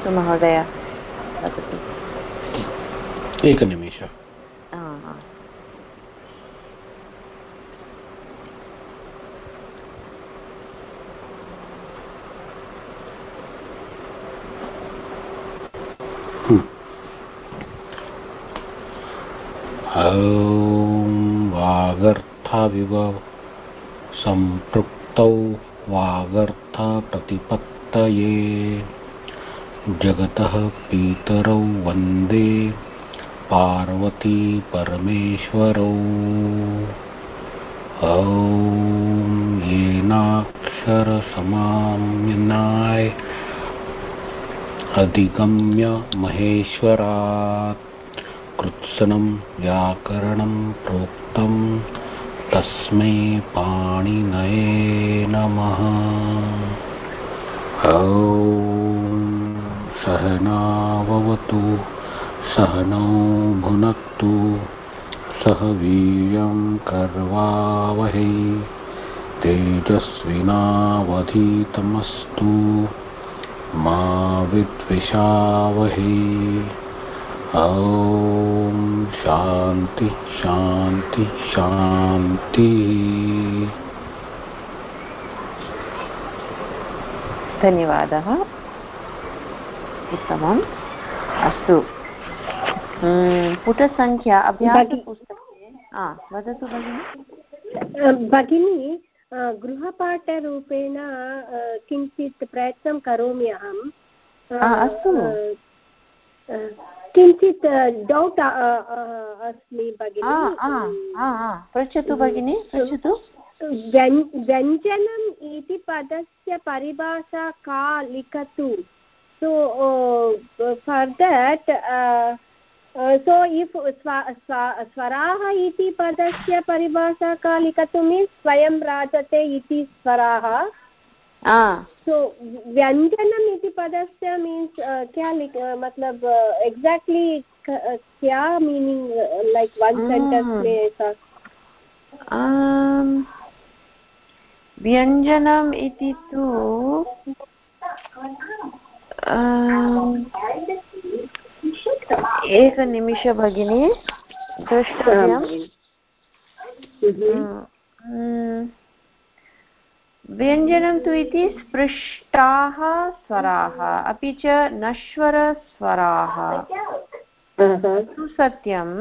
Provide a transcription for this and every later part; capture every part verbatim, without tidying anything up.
अस्तु महोदय, वदतु। एकनिमेषः। ॐ वागर्थाविव सम्पृक्तौ वागर्थप्रतिपत्तये जगतः पितरौ वन्दे पार्वती परमेश्वरौ। ॐ येनाक्षरसमाम्नाय अधिगम्य महेश्वरात् कृत्स्नं व्याकरणं प्रोक्तं तस्मै पाणिनये नमः। ॐ सहनाववतु सहनौ भुनक्तु सह वीर्यं कर्वावहै तेजस्विनावधीतमस्तु मा विद्विषावहै। ॐ शान्ति शान्ति शान्ति। धन्यवादः। उत्तमम्। अस्तु, पुटसङ्ख्या अभ्यासपुस्तके वदतु भगिनि। भगिनी, गृहपाठरूपेण किञ्चित् प्रयत्नं करोमि अहम्। अस्तु, किञ्चित् डौट् अस्मि भगिनि। पृच्छतु भगिनि, पृच्छतु। व्यञ्जनम् इति पदस्य परिभाषा का लिखतु। So uh, for that, uh, uh, so if swaraha iti padasya paribhasha ka likatu means swayam rajate iti swaraha. Ah. So vyanjanam iti padasya means uh, kya lik uh, matlab uh, exactly uh, kya meaning uh, like one mm. sentence mein aisa. Um, vyanjanam iti tu एकनिमिष भगिनी, द्रष्टव्यम्। व्यञ्जनं तु इति स्पृष्टाः स्वराः अपि च नश्वरस्वराः तु सत्यम्।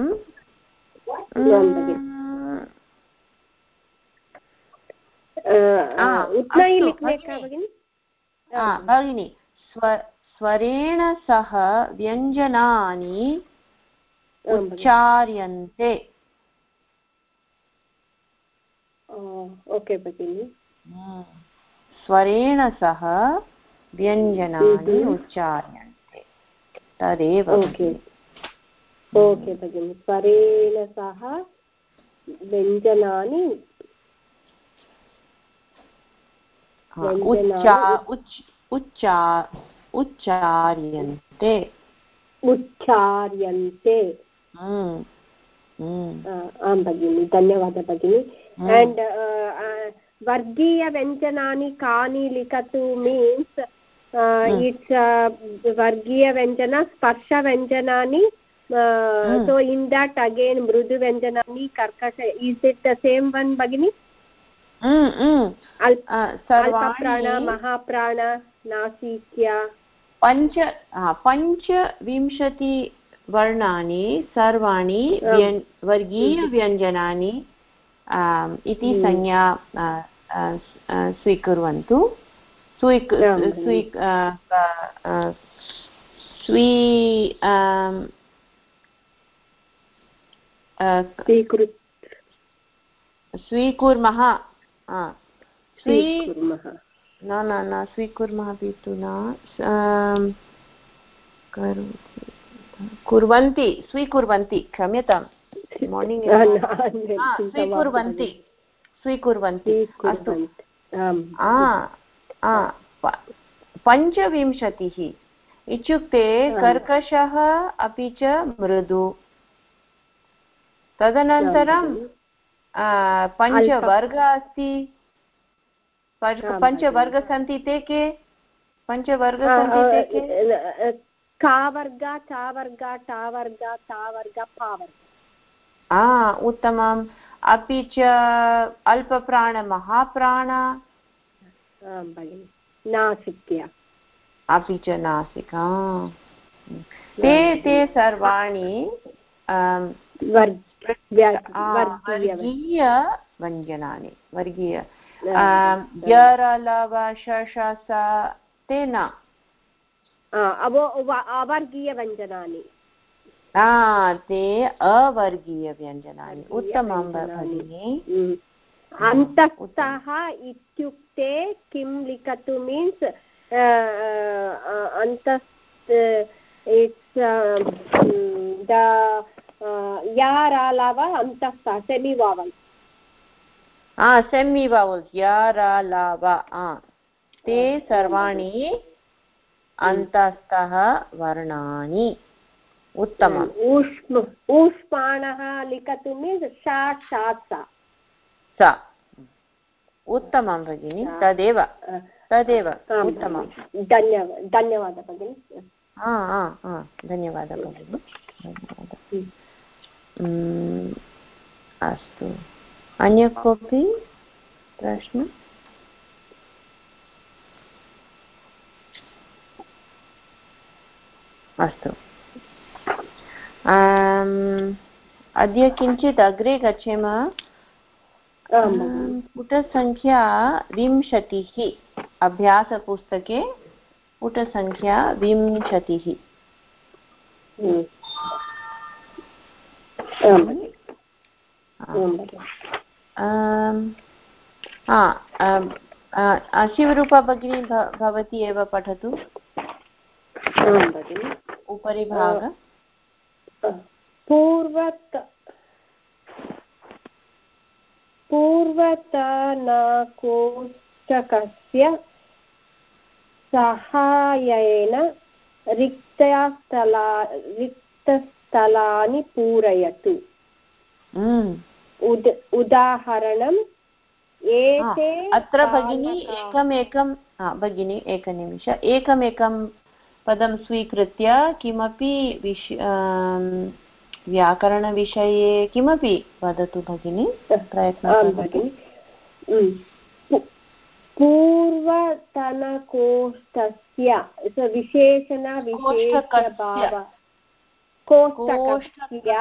भगिनी, स्वरेण सह व्यञ्जनानि उच्चार्यन्ते। ओके भगिनी। स्वरेण सह व्यञ्जनानि उच्चार्यन्ते, तदेव। ओके ओके भगिनी, स्वरेण सह व्यञ्जनानि उच्चा उच्चार्यन्ते उच्चार्यन्ते आं भगिनि, धन्यवादः भगिनि। एण्ड् वर्गीयव्यञ्जनानि कानि लिखतु मीन्स् इट्स् वर्गीयव्यञ्जन स्पर्शव्यञ्जनानि, so in that again मृदुव्यञ्जनानि कर्कश, is it the same one भगिनि? अल्पप्राण महाप्राण नासिक्या पञ्च पञ्चविंशति वर्णानि सर्वाणि वर्गीयव्यञ्जनानि इति संज्ञा स्वीकुर्वन्तु। स्वीकुर्मः स्वीकुर्मः न न न स्वीकुर्मः अपि तु न, कुर्वन्ति स्वीकुर्वन्ति, क्षम्यतां मार्निङ्ग्, स्वीकुर्वन्ति स्वीकुर्वन्ति। अस्तु, पञ्चविंशतिः इत्युक्ते कर्कशः अपि च मृदु। तदनन्तरं पञ्चवर्गः अस्ति, पञ्चवर्गः सन्ति, ते के? पञ्चवर्ग सन्ति के का वर्ग चा वर्ग टा वर्ग ता वर्ग पा वर्ग। आ उत्तमम्। अपि च अल्पप्राण महाप्राण नासिक्या अपि च नासिका ते ते सर्वाणि वर्गीय व्यञ्जनानि वर्गीय यरलव शशस ते न अवर्गीयव्यञ्जनानि ते अवर्गीयव्यञ्जनानि। उत्तमं भगिनि। अन्तःस्थः इत्युक्ते किं लिखतु मीन्स् अन्तः यारालव अन्तःस्थः सेमि वावल् सेमि वावल्स् यारालव ते सर्वाणि अन्तःस्थः वर्णानि। उत्तमम्। ऊष्म ऊष्माणः लिखतु मीन्स् शा शात् सा। उत्तमं भगिनि। तदेव तदेव उत्तमं। धन्यवादः धन्यवादः भगिनि। धन्यवादः भगिनि। धन्यवादः। अस्तु, अन्य कोऽपि प्रश्नः? अस्तु, अद्य किञ्चित् अग्रे गच्छेम। पुटसङ्ख्या विंशतिः अभ्यासपुस्तके पुटसङ्ख्या विंशतिः। शिवरूपा भगिनी भवती एव पठतु उपरि भाग। पूर्वत पूर्वतनकोष्ठकस्य सहायेन रिक्तस्थला रिक्तस्थलानि पूरयतु। उद उदाहरणम् एते। अत्र भगिनी एकमेकं भगिनी एकनिमिष एकमेकं पदं स्वीकृत्य किमपि विष व्याकरणविषये किमपि वदतु भगिनी, प्रयत्नः भगिनी। पूर्वतनकोष्ठस्य विशेषण विशेषभाव कोष्ठकस्य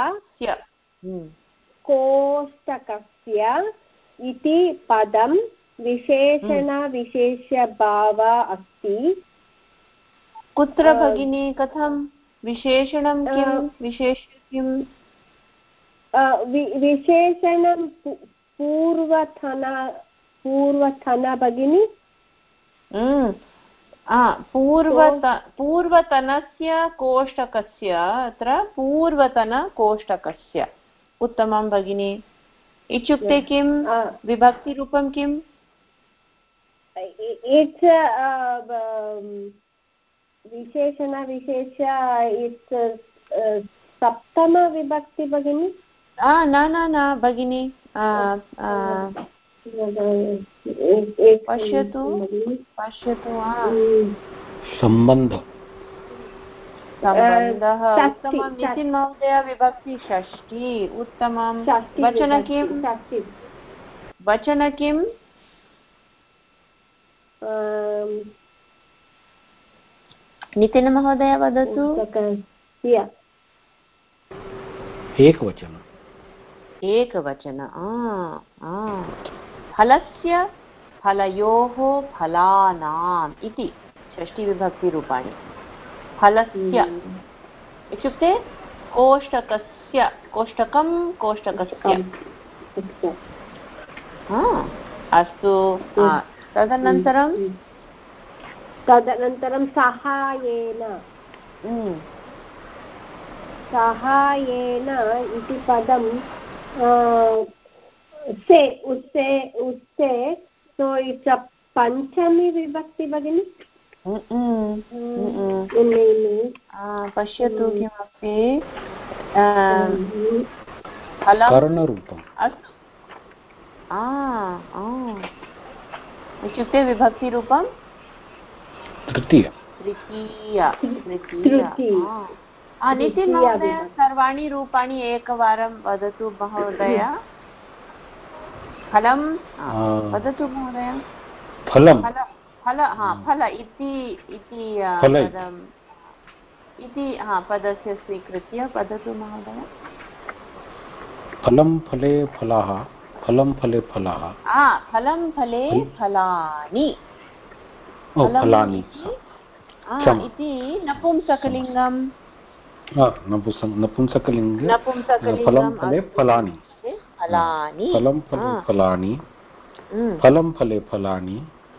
कोष्ठकस्य इति पदं विशेषण विशेषभाव अस्ति। कुत्र भगिनी, कथं विशेषणं किं विशेष्य किं? विशेषणं पूर्वतन पूर्वतन भगिनी। पूर्वत पूर्वतनस्य कोष्ठकस्य अत्र पूर्वतनकोष्ठकस्य। उत्तमं भगिनी। इत्युक्ते किं विभक्तिरूपं किम्? इट्स् विशेषण विशेष इट्स् सप्तम विभक्ति भगिनी। न न न भगिनी, पश्यतु पश्यतु सम्बन्ध सम्बन्धः। उत्तमं नितिन् महोदय, विभक्ति षष्ठी। उत्तमं। वचन किं? वचन किं? नितिन् महोदय वदतु। एकवचन एकवचन। फलस्य फलयोः फलानाम् इति षष्टिविभक्तिरूपाणि। फलस्य इत्युक्ते कोष्ठकस्य, कोष्ठकं कोष्ठकस्य। अस्तु, तदनन्तरं तदनन्तरं सहायेन सहायेन इति पदं से उसे उसे सो इट्स् अ पञ्चमी विभक्ति भगिनि। पश्यतु किमपि कर्णरूपम्। अस्तु, इत्युक्ते विभक्तिरूपं तृतीय तृतीय तृतीय नितिन् महोदय सर्वाणि रूपाणि एकवारं वदतु महोदय। फलं वदतु महोदय। फलं फल हा फल इति इति पदम् इति हा पदस्य स्वीकृत्य वदतु महोदय। फलं फले फलाः फलं फले फलाः फलं फले फलानि फलानि इति नपुंसकलिङ्गं नपुंसकलिङ्गे फलं फले फलानि फलं फले फलानि फलं फले फलानि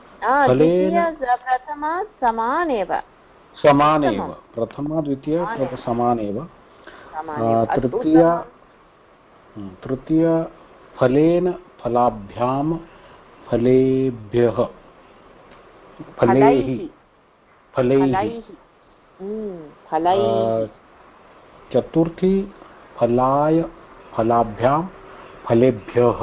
प्रथमा समानेव समानेव प्रथमा द्वितीय समानेव तृतीया तृतीय फलेन फलाभ्यां फलेभ्यः फलैः फलैः चतुर्थी फलाय फलाभ्यां फलेभ्यः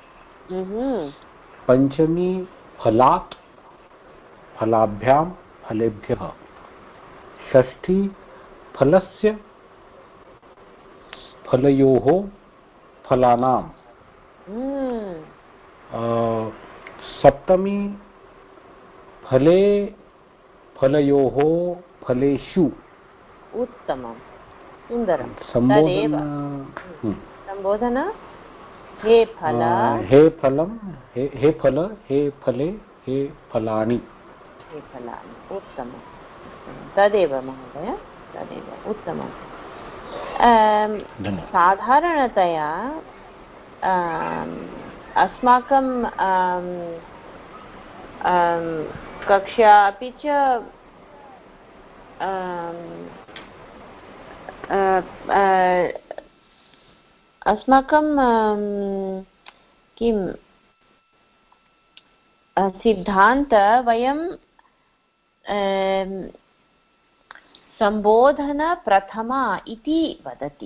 पंचमी फलात् फलाभ्यां फलेभ्यः षष्ठी फलस्य फलयोः फलानां सप्तमी फले फलयोः फलेषु। उत्तमं सुन्दरं। संबोधन संबोधन हे फल हे फलं हे हे फल हे फले हे फलानि हे फलानि। उत्तमं तदेव महोदय तदेव उत्तमम्। साधारणतया अस्माकं कक्षा अपि च अस्माकं किं सिद्धान्त वयं संबोधनप्रथमा इति वदति।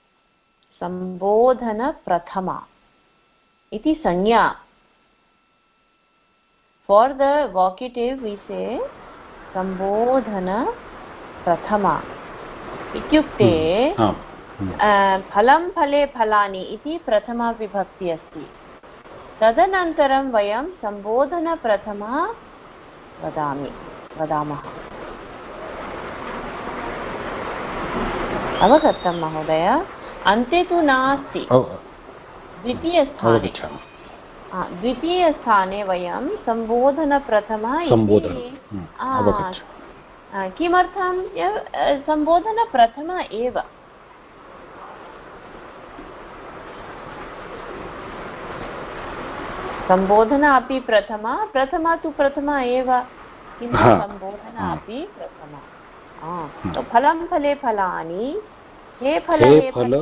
संबोधनप्रथमा इति संज्ञा। For the vocative we say संबोधनप्रथमा इत्युक्ते फलं फले फलानि इति प्रथमा विभक्ति अस्ति। तदनन्तरं वयं संबोधनप्रथमा वदामि वदामः। अवगतं महोदय? अन्ते तु नास्ति। द्वितीयस्थाने द्वितीयस्थाने वयं संबोधनप्रथमा इति। किमर्थं? संबोधनप्रथमा एव। संबोधना अपि प्रथमा प्रथमा तु प्रथमा एव किन्तु संबोधना अपि प्रथमा। फलं फले फलानि हे फले फले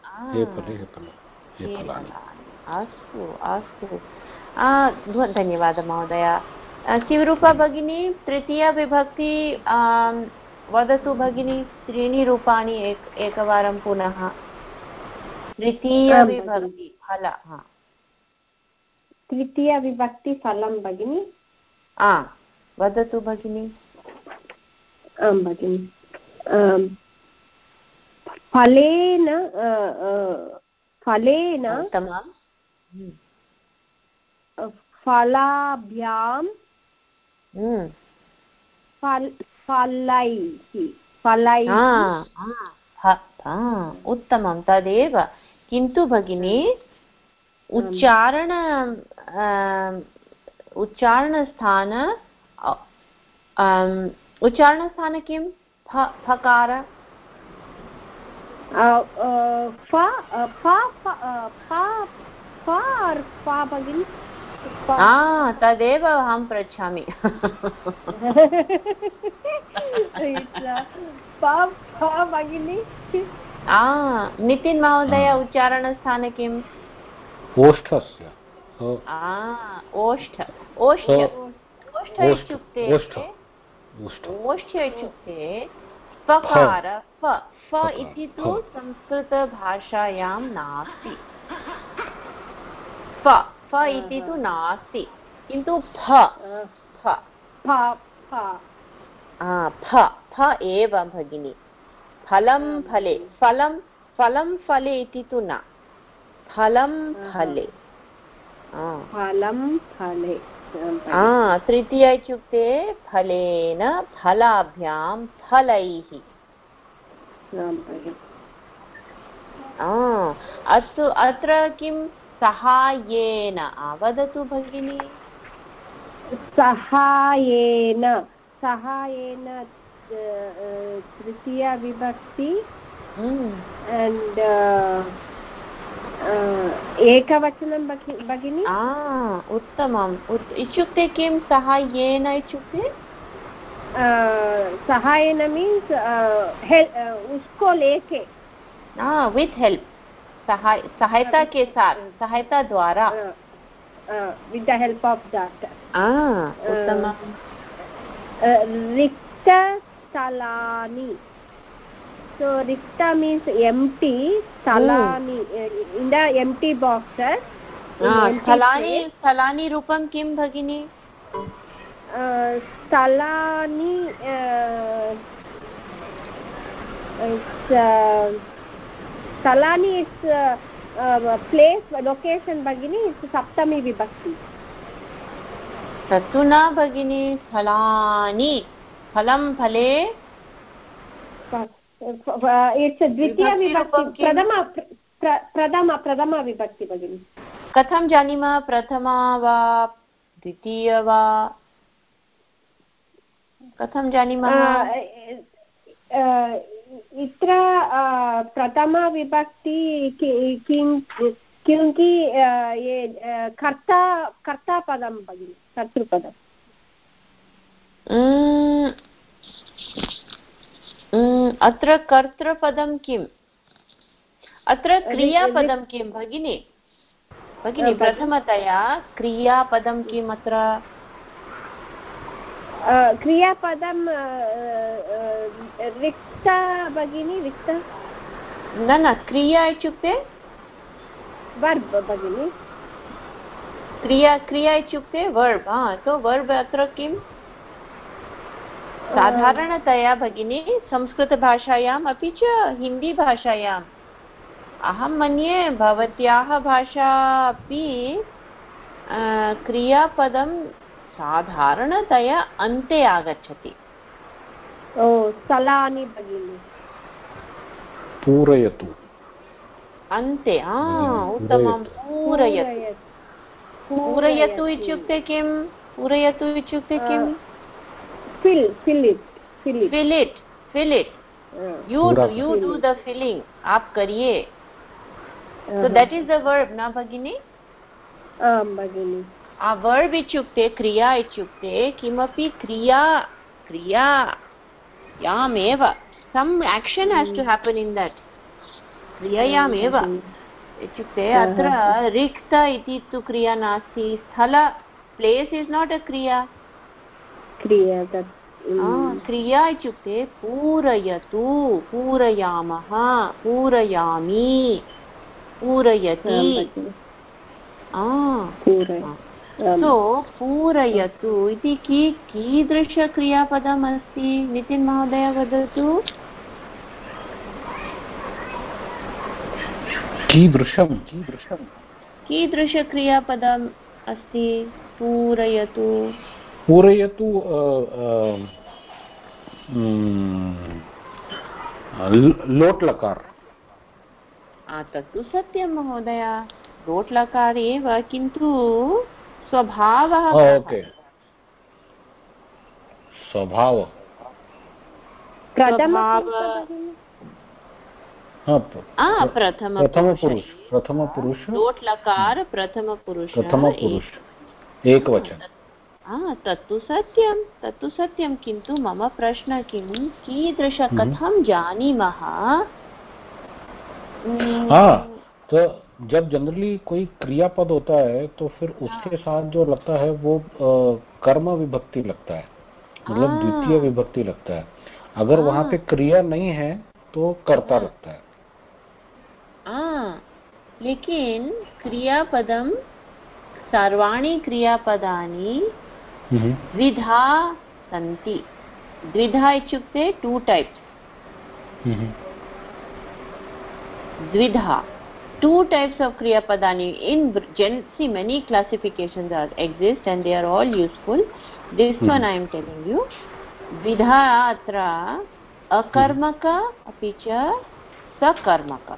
अस्तु अस्तु धन्यवादः महोदय। शिवरूपा भगिनी तृतीया विभक्ति वदतु भगिनी। त्रीणि रूपाणि एक एकवारं पुनः। तृतीया विभक्ति फल तृतीया विभक्ति फलं भगिनी वदतु भगिनी। आं भगिनि। फलेन फलेन फलाभ्यां फलैः फलैः। उत्तमं तदेव। किन्तु भगिनी उच्चारण उच्चारणस्थान उच्चारणस्थान किं? फकार भगिनि। तदेव अहं पृच्छामि। भगिनि नितिन् महोदय उच्चारणस्थान किम्? ओष्ठस्य ओष्ठ ओष्ठ ओष्ठ इत्युक्ते ओष्ठ इत्युक्ते फकार फ फ इति तु संस्कृतभाषायां नास्ति। फ फ इति तु नास्ति किन्तु फ फ फ फ एव भगिनी, फलं फले, फलं फलं फले इति तु न, फलं फले, फलं फले। तृतीय इत्युक्ते फलेन फलाभ्यां फलैः। अस्तु, अत्र किं सहायेन वदतु भगिनी। सहायेन, सहायेन तृतीया विभक्ति and एकवचनं भगिनी। उत्तमम्। इत्युक्ते किं सहायेन इत्युक्ते? सहायेन मीन्स् उसको लेके, विथ हेल्प, सहायता के साथ, सहायता द्वारा, with the help of that. उत्तमम्। रिक्त स्थलानि, so rikta means empty, sthalani in the empty boxes। स्थलानि, स्थलानि रूपं किं भगिनी? स्थलानि स्थलानि इट्स् प्लेस, लोकेशन भगिनी, इट्स् सप्तमी विभक्ति। तत्तु न भगिनी, स्थलानि, फलं फले, इट्स् द्वितीया विभक्ति, प्रथमा प्रथमा प्रथमा विभक्ति भगिनी। कथं जानीमः, प्रथमा वा द्वितीया वा, कथं जानीमः? इत्र प्रथमा विभक्ति क्योंकि ये कर्ता कर्ता पदं भगिनी, कर्तृपदम्। अत्र कर्तृपदं किम्? अत्र क्रियापदं किं भगिनी? भगिनी प्रथमतया क्रियापदं किम् अत्र? क्रियापदं रिक्ता भगिनी, रिक्ता न न, क्रिया इत्युक्ते वर्ब् भगिनी। क्रिया, क्रिया इत्युक्ते वर्ब्। तो वर्ब् अत्र किम्? साधारणतया भगिनी संस्कृतभाषायाम् अपि च हिन्दीभाषायाम्, अहं मन्ये भवत्याः भाषा अपि क्रियापदं साधारणतया अन्ते आगच्छति। ओ, स्थलानि भगिनी। पूरयतु, अन्ते। उत्तमं, पूरयतु। पूरयतु इत्युक्ते किं? पूरयतु इत्युक्ते किम्? fill fill it fill it fill it fill it you do you do the filling, आप करिए। so that is the verb na भगिनी? आं भगिनी। आ verb इत्युक्ते, क्रिया इत्युक्ते किमपि क्रिया, क्रियायामेव some action has to happen in that, क्रियायामेव इत्युक्ते अत्र रिक्त इति तु क्रिया नास्ति, स्थल, place is not a क्रिया। क्रिया क्रिया इत्युक्ते पूरयतु, पूरयामः, पूरयामि, पूरयति। सो पूरयतु इति की कीदृशक्रियापदम् अस्ति? नितिन् महोदय वदतु। कीदृशं कीदृशं कीदृशक्रियापदम् अस्ति? पूरयतु, पूरयतु लोट् लकार। तत्तु सत्यं महोदय, लोट् लकार एव, किन्तु स्वभावः। ओके, स्वभाव, प्रथमपुरुष, प्रथमपुरुष, लोट् लकार प्रथमपुरुष, प्रथमपुरुष एकवचन। तत्तु सत्यं, तत्तु सत्यं, किन्तु मम प्रश्न किं, कीदृश, कथं जानीमः? हाँ, तो जब जनरली कोई क्रियापद होता है तो फिर उसके साथ जो लगता है वो आ, कर्म विभक्ति लगता है, मतलब द्वितीय विभक्ति लगता है। अगर वहां पे क्रिया नहीं है तो कर्ता लगता है। हाँ, लेकिन क्रियापदम, सर्वाणि क्रियापदानि द्विधा सन्ति। द्विधा इत्युक्ते टू टाइप्स. द्विधा, two types of kriya padani in gen. See, many classifications are exist and they are all useful. This mm-hmm. one I am telling you. Vidha atra akarmaka api cha sakarmaka.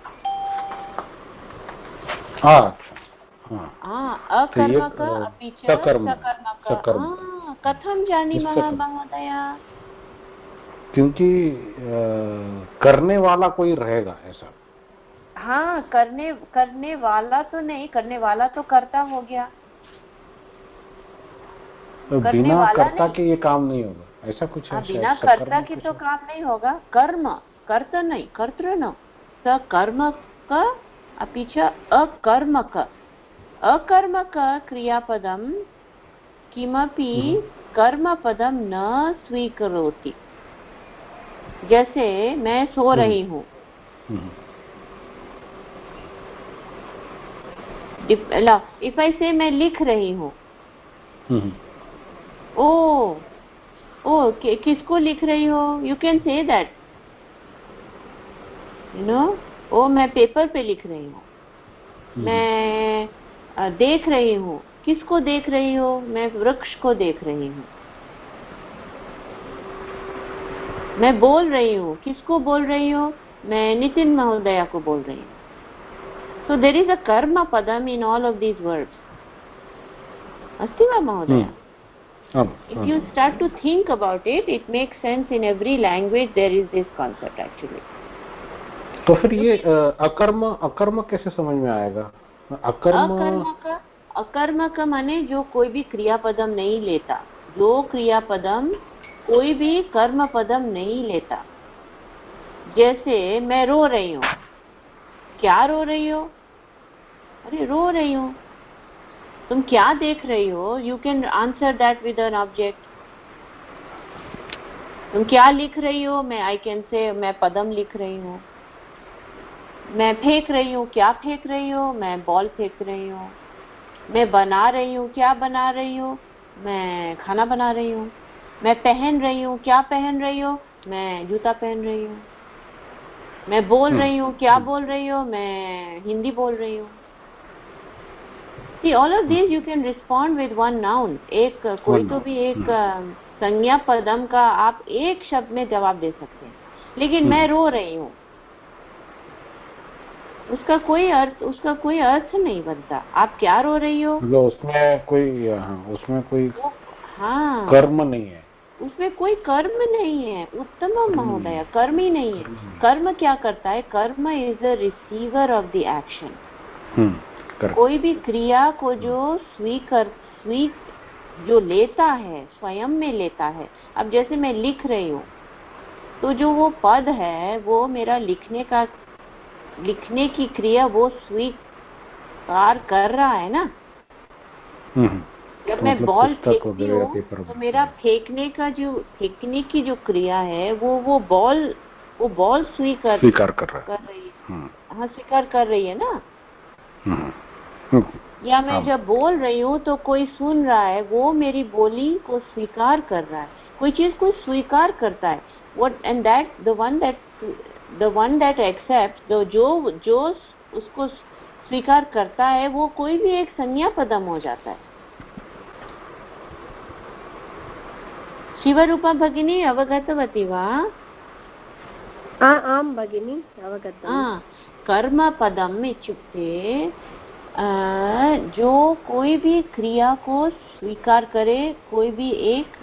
Ah, ah akarmaka api cha sakarmaka. ah katham janimah mahodaya? क्योंकि करने वाला कोई रहेगा ऐसा. हाँ, करने करने वाला तो नहीं, करने वाला तो कर्ता हो गया. तो बिना कर्ता के ये काम नहीं होगा, ऐसा कुछ है. बिना कर्ता के तो काम नहीं होगा. कर्म, कर्ता नहीं, कर्तृ न. सकर्मक अपि च अकर्मक. अकर्मक क्रियापदम किमपि कर्मपदम न स्वीकरोति. जैसे मैं सो रही हूँ. If I say मैं लिख रही हूँ. ओ ओ किसको लिख रही हो? You can say that. You know, ओ मैं पेपर पे लिख रही हूँ. मैं आ, देख रही हूँ. किसको देख रही हो? मैं वृक्ष को देख रही हूँ. मैं बोल रही हूँ. किसको बोल रही हो? मैं नितिन महोदया को बोल रही हूँ. So there is a karma padam in all of these verbs. Asti va Mahodaya? Hmm. If you start to think about it, it makes sense. In every language there is this concept actually. तो फिर ये अकर्म अकर्म कैसे समझ में आएगा? अकर्म अकर्म का अकर्म का माने जो कोई भी क्रिया पदम नहीं लेता. जो क्रिया पदम कोई भी कर्म पदम नहीं लेता. जैसे मैं रो रही हूँ. क्या रो रही हो? अरे रो रही हूँ. तुम क्या देख रही हो? You can answer that with an object. तुम क्या लिख रही हो? मैं आई कैन से मैं पदम लिख रही हूँ. मैं फेंक रही हूँ. क्या फेंक रही हो? मैं बॉल फेंक रही हूँ. मैं बना रही हूँ. क्या बना रही हूँ? मैं खाना बना रही हूँ. मैं पहन रही हूँ. क्या पहन रही हो? मैं जूता पहन रही हूँ. मैं बोल रही हूँ. क्या बोल रही हो? मैं हिंदी बोल रही हूँ. See, all of these you can respond with one noun. एक कोई तो भी एक संज्ञा पदम का आप एक शब्द में जवाब दे सकते हैं. लेकिन मैं रो रही हूँ, उसका कोई अर्थ उसका कोई अर्थ नहीं बनता. आप क्या रो रही हो? उसमें कोई हाँ, उसमें कोई हाँ कर्म नहीं है. उसमें कोई कर्म नहीं है. उत्तम महोदय, कर्म ही नहीं है. कर्म क्या करता है? Karma is the receiver of the action. कोई भी क्रिया को जो स्वीकार स्वी जो लेता है, स्वयं में लेता है. अब जैसे मैं लिख रही हूँ, तो जो वो पद है वो मेरा लिखने का लिखने की क्रिया वो स्वीकार कर रहा है ना. जब मैं बॉल फेंकती हूँ तो मेरा फेंकने का जो फेंकने की जो क्रिया है वो वो बॉल वो बॉल स्वीकार स्वीकार कर रहा कर रही है. हाँ, स्वीकार कर रही है ना. या मैं जब बोल रही हूँ तो कोई सुन रहा है, वो मेरी बोली को स्वीकार कर रहा है. कोई चीज को स्वीकार करता है. What and that the one that the one that accepts the जो जो उसको स्वीकार करता है वो कोई भी एक संज्ञा पदम हो जाता है. शिवरूपा भगिनी अवगतवती वा? आम् भगिनी अवगतम्. कर्म पदम इत्युक्ते जो कोई भी क्रिया को स्वीकार करे, कोई भी एक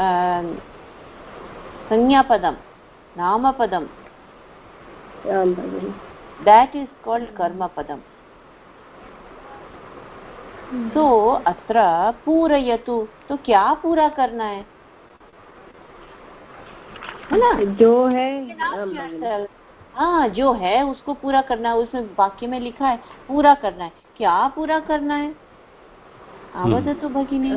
संज्ञा पदम, नाम पदम, that is called कर्म पदम. तो अत्र पूरयतु, तो क्या पूरा करना है? है ना? जो है हाँ, जो है उसको पूरा करना है. उसमें वाक्य में लिखा है पूरा करना है. क्या पूरा करना है? आवदतु भगिनी.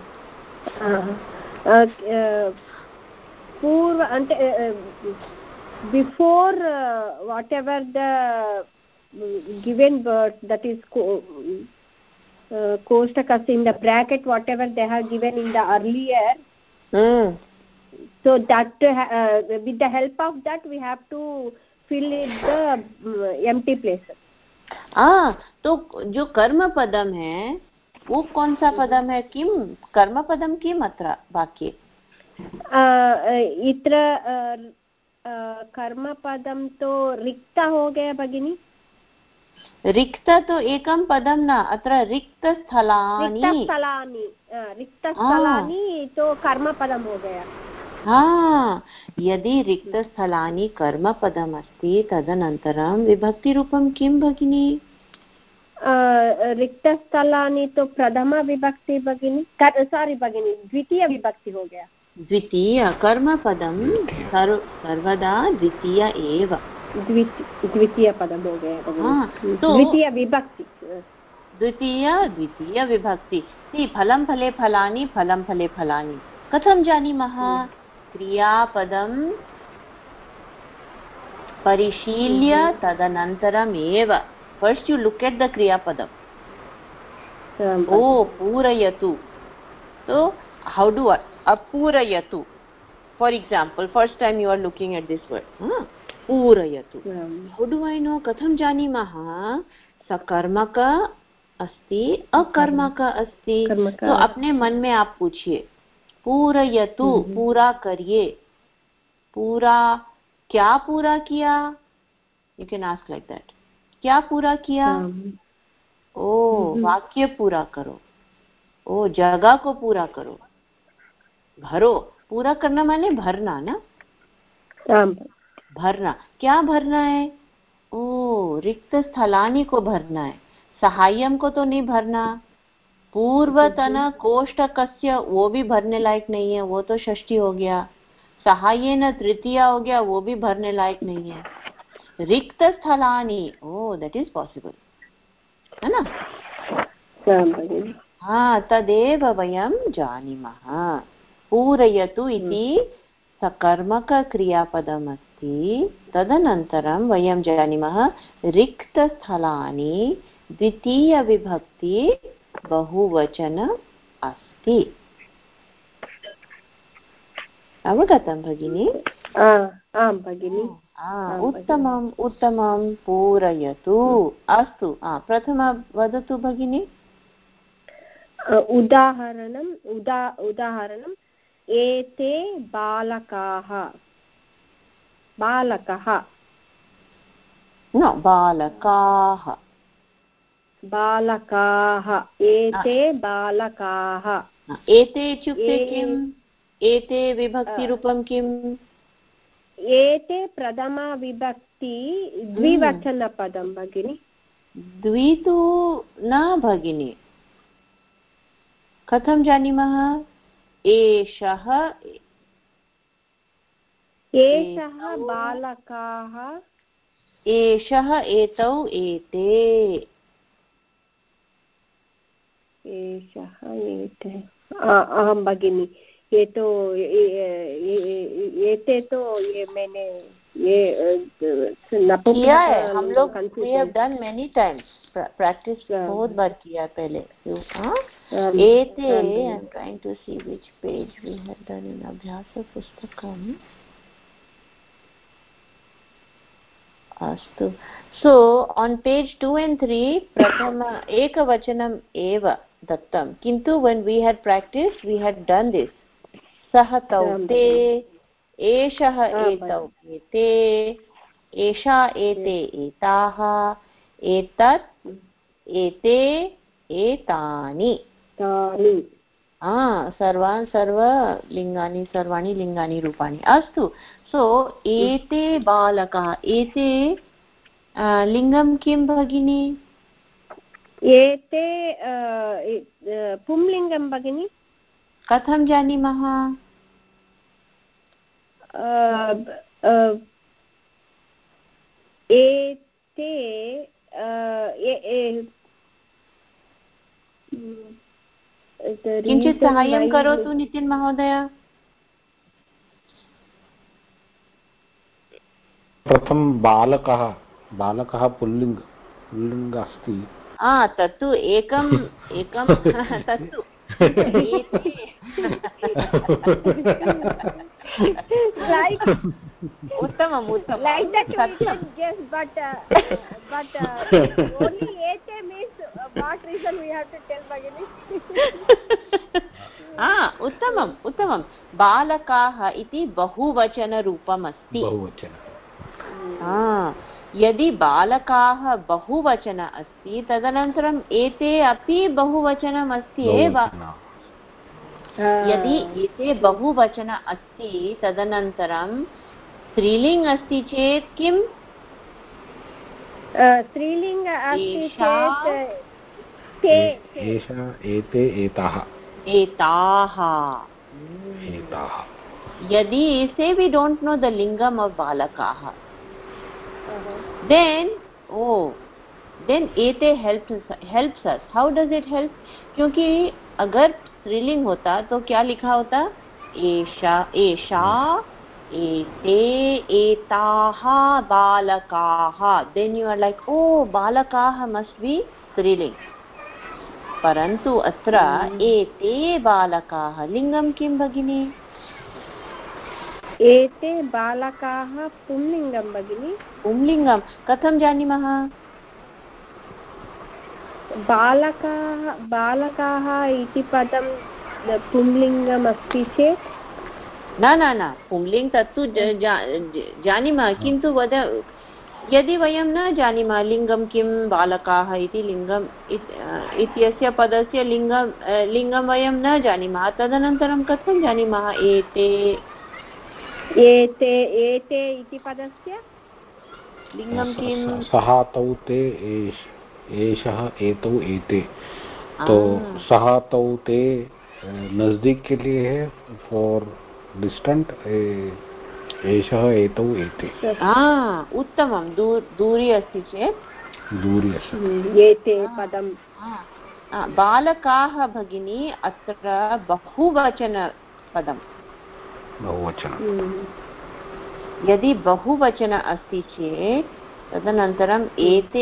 पूर्व अंत before uh, whatever the given word, that is co uh, kostakas in the bracket, whatever they have given in the earlier, mm. so that uh, with the help of that we have to fill it the uh, empty places. हाँ, तो जो कर्म पदम है वो कौन सा पदम है? किम कर्म पदम किम अत्र वाक्ये? इत्र कर्म पदम तो रिक्त हो गया भगिनी. रिक्त तो एकम पदम न, अत्र रिक्त स्थलानि. रिक्त स्थलानि रिक्त स्थलानि तो कर्म पदम हो गया. हाँ, यदि रिक्त स्थलानि कर्म पदम अस्ति तदनन्तरं विभक्ति रूपं किं भगिनी? रिक्त स्थलानि तो प्रथम विभक्ति भगिनी. सॉरी भगिनी, द्वितीय विभक्ति हो गया. द्वितीय कर्म पदम सर्व सर्वदा द्वितीय एव. द्वितीय पदम हो गया. हाँ, तो द्वितीय विभक्ति द्वितीय द्वितीय विभक्ति. फलं फले फलानि, फलं फले फलानि कथं जानीमः? क्रियापदं परिशील्य तदनन्तरम् एव. First you look at the क्रियापदम. ओ पूरयतु. तो हाउ डू अपूरयतु? For example, first time you are looking at this word पूरयतु. How do I know? कथं जानीमः? सकर्मक अस्ति अकर्मक अस्ति. तो अपने मन में आप पूछिए, पूरयतु पूरा करिए. पूरा क्या पूरा किया? You can ask like that. क्या पूरा किया? ओ वाक्य पूरा करो. ओ जगह को पूरा करो. भरो. पूरा करना माने भरना ना. भरना. क्या भरना है? ओ रिक्त स्थलानि को भरना है. सहायम को तो नहीं भरना. पूर्वतन कोष्ठकस्य वो भी भरने लायक नहीं है, वो तो षष्ठी हो गया. सहायेन तृतीया हो गया, वो भी भरने लायक नहीं है. रिक्त स्थलानि, ओ दैट इज पॉसिबल, है ना? हाँ, तदेव वयं जानीमः. पूरयतु इति सकर्मक क्रियापदमस्ति. तदनन्तरं वयं जानीमः रिक्तस्थलानि द्वितीय विभक्ति बहुवचन अस्ति. अवगतं भगिनी? आं भगिनी. उत्तमम् उत्तमं. पूरयतु. अस्तु, प्रथमं वदतु भगिनी. उदाहरणम् उदा उदाहरणम् एते बालकाः. बालकः न बालकाः. बालकाः. एते बालकाः. एते इत्युक्ते किम्? एते विभक्तिरूपं किम्? एते प्रथमा विभक्ति द्विवचनपदं भगिनि. द्वि तु न भगिनि. कथं जानीमः? एषः एषः बालकाः. एषः एतौ एते. एषः एते. अहं भगिनि. ये तो एते तो ये मैंने ये किया है हम लोग. we have done many times. practice बहुत बार किया पहले. एते. I am trying to see which page we have done in अभ्यास पुस्तकम्. अस्तु. So on page two and three प्रथम एकवचनम् एव दत्तं, किन्तु when we had practiced we had done this. सः तौ ते, एषः एतौ एते, एषा एते एताः, एतत् एते एतानि. सर्वान् सर्वलिङ्गानि सर्वाणि लिङ्गानि रूपाणि. अस्तु. सो एते बालकाः. एते लिङ्गं किं भगिनी? एते पुंलिङ्गं भगिनी. कथं जानीमः? एते किञ्चित् साहाय्यं करोतु नितिन् महोदय. प्रथमं बालकः. बालकः पुल्लिङ्ग पुल्लिङ्ग अस्ति. तत्तु एकम् एकं तत्तु like उत्तमम् उत्तमं like that we can guess, but uh, but uh, only ete means uh, what reason we have to tell Bhagini? ah उत्तमम् उत्तमं बालकाः इति बहुवचनरूपम् अस्ति बहुवचन यदि बालकाः बहुवचन अस्ति तदनन्तरम् एते अपि बहुवचनम् अस्ति एव यदि एते बहुवचन अस्ति तदनन्तरं स्त्रीलिङ्ग् अस्ति चेत् किम् स्त्रीलिङ्ग् अस्ति चेत् ते एषा एते एताः एताः एताः यदि से we don't know the lingam of balakaah then oh then ete helps helps us. How does it help? क्योंकि अगर स्त्रीलिंग होता तो क्या लिखा होता एषा एषा एते एताः बालकाः then you are like oh बालकाः must be स्त्रीलिंग परन्तु अत्र एते बालकाः लिंगं किं भगिनी एते बालकाः पुंलिङ्गं भगिनी पुंलिङ्गं कथं जानीमः बालकाः बालकाः इति पदं पुंलिङ्गम् अस्ति चेत् न न न पुंलिङ्ग् तत्तु जानीमः किन्तु वद यदि वयं न जानीमः लिङ्गं किं बालकाः इति लिङ्गम् इत्यस्य पदस्य लिङ्गं लिङ्गं वयं न जानीमः तदनन्तरं कथं जानीमः एते एते एते इति पदस्य लिङ्गं किं सः तौ ते एषः एतौ एते तो सः तौ ते नजदीक के लिए है फॉर डिस्टेंट एषः एतौ एते उत्तमं दूर दूरी अस्ति चेत् दूरी अस्ति एते पदं बालकाः भगिनी अत्र बहुवचनपदं बहुवचनं यदि बहुवचन अस्ति चेत् तदनन्तरम् एते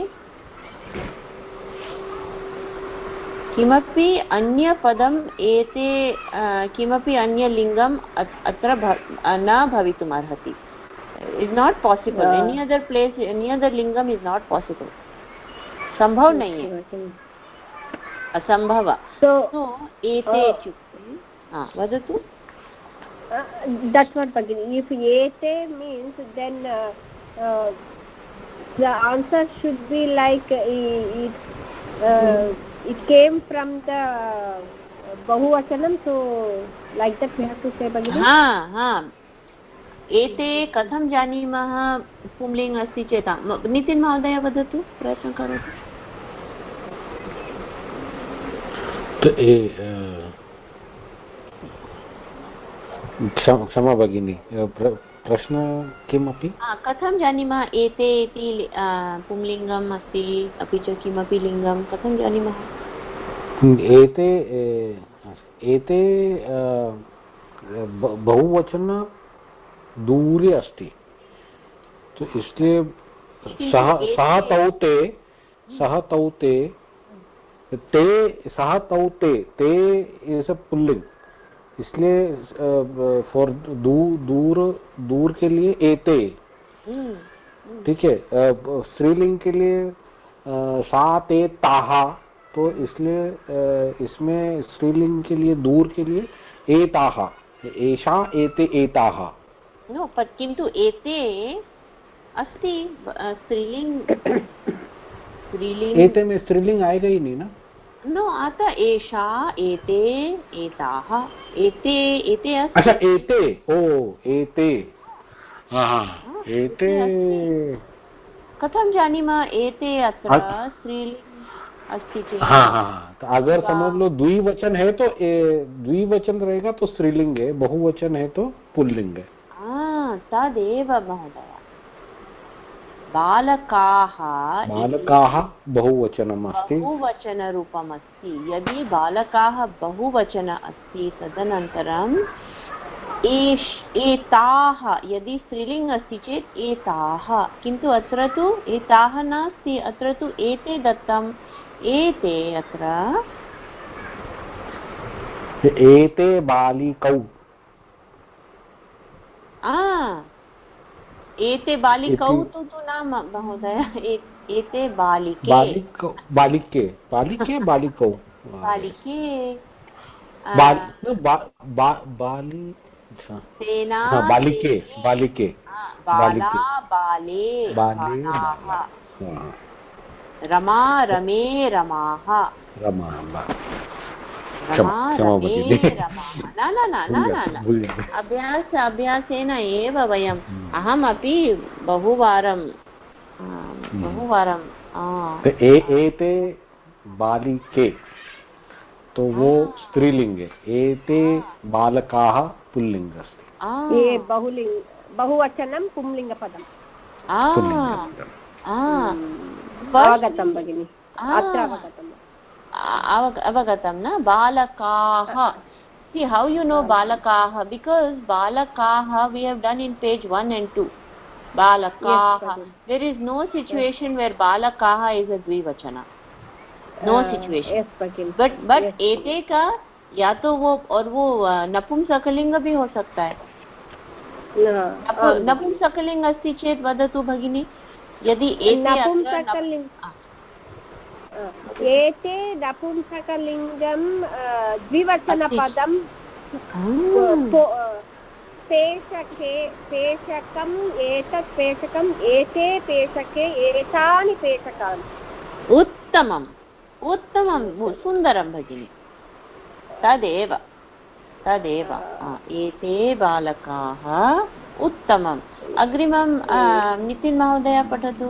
किमपि अन्यपदम् एते किमपि अन्यलिङ्गम् अत्र न भवितुम् अर्हति is not possible any other place any other लिङ्गम् इस् नाट् पासिबल् सम्भव नहीं है असम्भव तो एते इत्युक्ते वदतु Uh, that's what Bhagini. If ete means then uh, uh, the answer should be like uh, it uh, it came from the uh, bahuvachanam, so like that we have to say Bhagini. हाँ हाँ एते कथं जानीमः पुंलिङ्ग् अस्ति चेत् नितिन् महोदय वदतु प्रयत्नं करोतु क्षमा भगिनी प्रश्न किमपि कथं जानीमः एते इति पुंलिङ्गम् अस्ति अपि च किमपि लिङ्गं कथं जानीमः एते एते बहुवचन दूरी अस्ति तो इसलिए सह सह तौ ते सह तौ ते ते सह तौ ते ते इज अ पुल्लिंग इसलिए फॉर दूर दूर दूर के लिए एते ठीक है स्त्रीलिंग के लिए सा ते ताहा तो इसलिए इसमें स्त्रीलिंग के लिए दूर के लिए एताहा एषा एते एताहा नो पर किन्तु एते अस्ति स्त्रीलिंग स्त्रीलिंग एते में स्त्रीलिंग आएगा ही नहीं ना नो आता एषा एते एताः एते एते अस्ति अच्छा एते ओ एते हाँ हाँ एते कथं जानीमः एते अत्र स्त्रीलिंग अस्ति चेत् हाँ हाँ तो अगर समझ लो द्विवचन है तो द्विवचन रहेगा तो स्त्रीलिंग है बहुवचन है तो पुल्लिंग है हाँ तदेव महोदय बालकाः बालकाः बहुवचनम् अस्ति बहुवचनरूपम् अस्ति यदि बालकाः बहुवचन अस्ति तदनन्तरं एष एताः यदि स्त्रीलिङ्ग् अस्ति चेत् एताः किन्तु अत्र तु एताः नास्ति अत्र तु एते दत्तम् एते अत्र एते बालिकौ एते बालिकौ तु तु न महोदय, एते बालिके बालिकौ बालिके बालिके बालिकौ बालिके बाली सेना बालिके बालिके बाला बाले बालाः रमा रमे रमाः रमा रमे रमाः न न न न न अभ्यास अभ्यासेन एव वयम् अहमपि बहुवारं बहुवारं एते बालिके तो वो स्त्रीलिंग है, एते बालकाः पुल्लिंग अस्ति। ये बहुलिंग बहुवचनं पुंलिङ्गपदम् अवगतं भगिनि, अत्र अवगतम् अवगतं न बालकाः। See how you know balakaah? Because balakaah we have done in page one and two. Balakaah. Yes, there is no situation yes. where balakaah is a dvivachana. No uh, situation. Yes, but but yes, ete का या तो वो और वो नपुंसकलिंग भी हो सकता है। नपुंसकलिंग अस्ति चेत् वदतु भगिनी। यदि एते नपुंसकलिंग एते नपुंसकलिङ्गं द्विवचनपदं पेशके पेशकम् एतत् पेशकम् एते पेशके एतानि पेशकानि। उत्तमम् उत्तमं सुन्दरं भगिनि, तदेव तदेव एते बालकाः उत्तमम्। अग्रिमं नितिन् महोदय पठतु।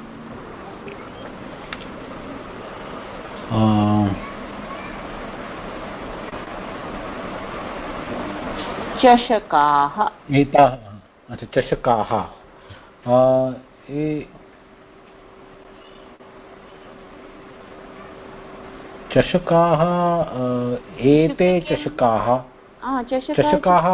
चषकाः एताः अच्छा चषकाः चषकाः एते चषकाः चषकाः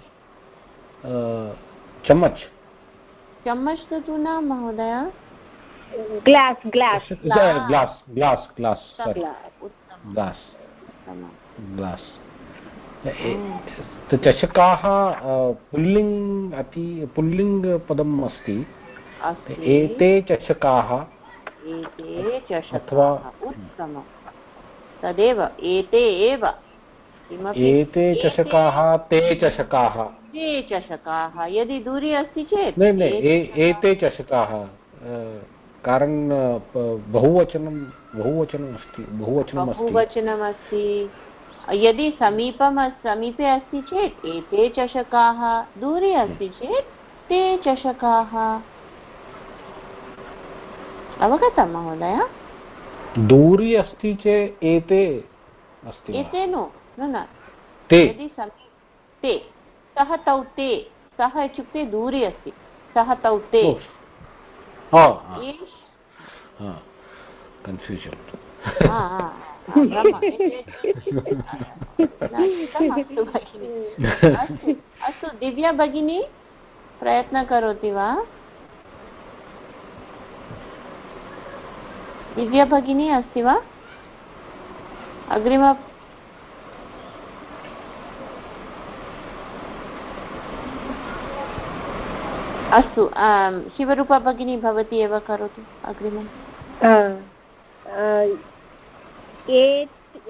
चम्मच चम्मच तो तु न महोदय glass glass glass glass glass glass glass तो चषकाः पुल्लिङ्ग् अति पुल्लिङ्ग् पदम् अस्ति। एते चषकाः एते चषकाः उत्तमं तदेव एते एव एते चषकाः ते चषकाः ते चषकाः यदि दूरी अस्ति चेत् न न एते चषकाः कारण बहुवचनं बहुवचनम् अस्ति बहुवचनम् अस्ति बहुवचनम् अस्ति। यदि समीपं समीपे अस्ति चेत् एते चषकाः, दूरे अस्ति चेत् ते चषकाः। अवगतं महोदय? दूरी अस्ति चेत् एते अस्ति एते नो न न ते यदि समीपे ते सः तौ ते सः इत्युक्ते दूरे अस्ति सः तौ ते कन्फ्यूजन् अस्तु दिव्या भगिनी प्रयत्नं करोति वा? दिव्या भगिनी अस्ति वा? अग्रिम अस्तु शिवरूपा भगिनी भवती एव करोतु अग्रिमम्। ये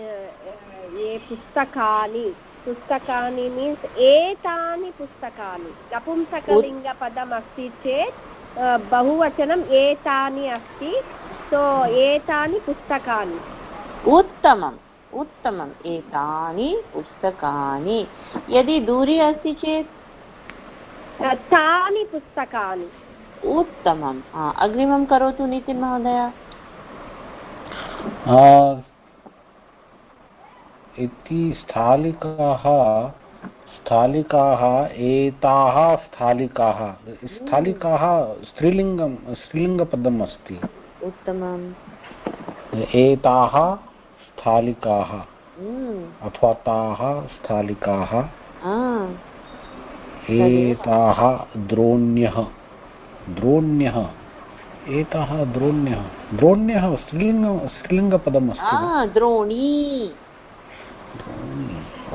पुस्तकानि पुस्तकानि मीन्स् एतानि पुस्तकानि नपुंसकलिङ्गपदम् अस्ति चेत् बहुवचनम् एतानि अस्ति। सो एतानि पुस्तकानि। उत्तमम् उत्तमम् एतानि पुस्तकानि। यदि दूरी अस्ति चेत् तानि पुस्तकानि। उत्तमम् अग्रिमं करोतु नितिन् महोदय। इति स्थालिकाः स्थालिकाः एताः स्थालिकाः स्थालिकाः स्त्रीलिङ्गं स्त्रीलिङ्गपदम् अस्ति। उत्तमम् एताः स्थालिकाः अथवा ताः स्थालिकाः एताः द्रोण्यः द्रोण्यः एताः द्रोण्यः द्रोण्यः स्त्रीलिङ्ग स्त्रीलिङ्गपदम् अस्ति। द्रोणी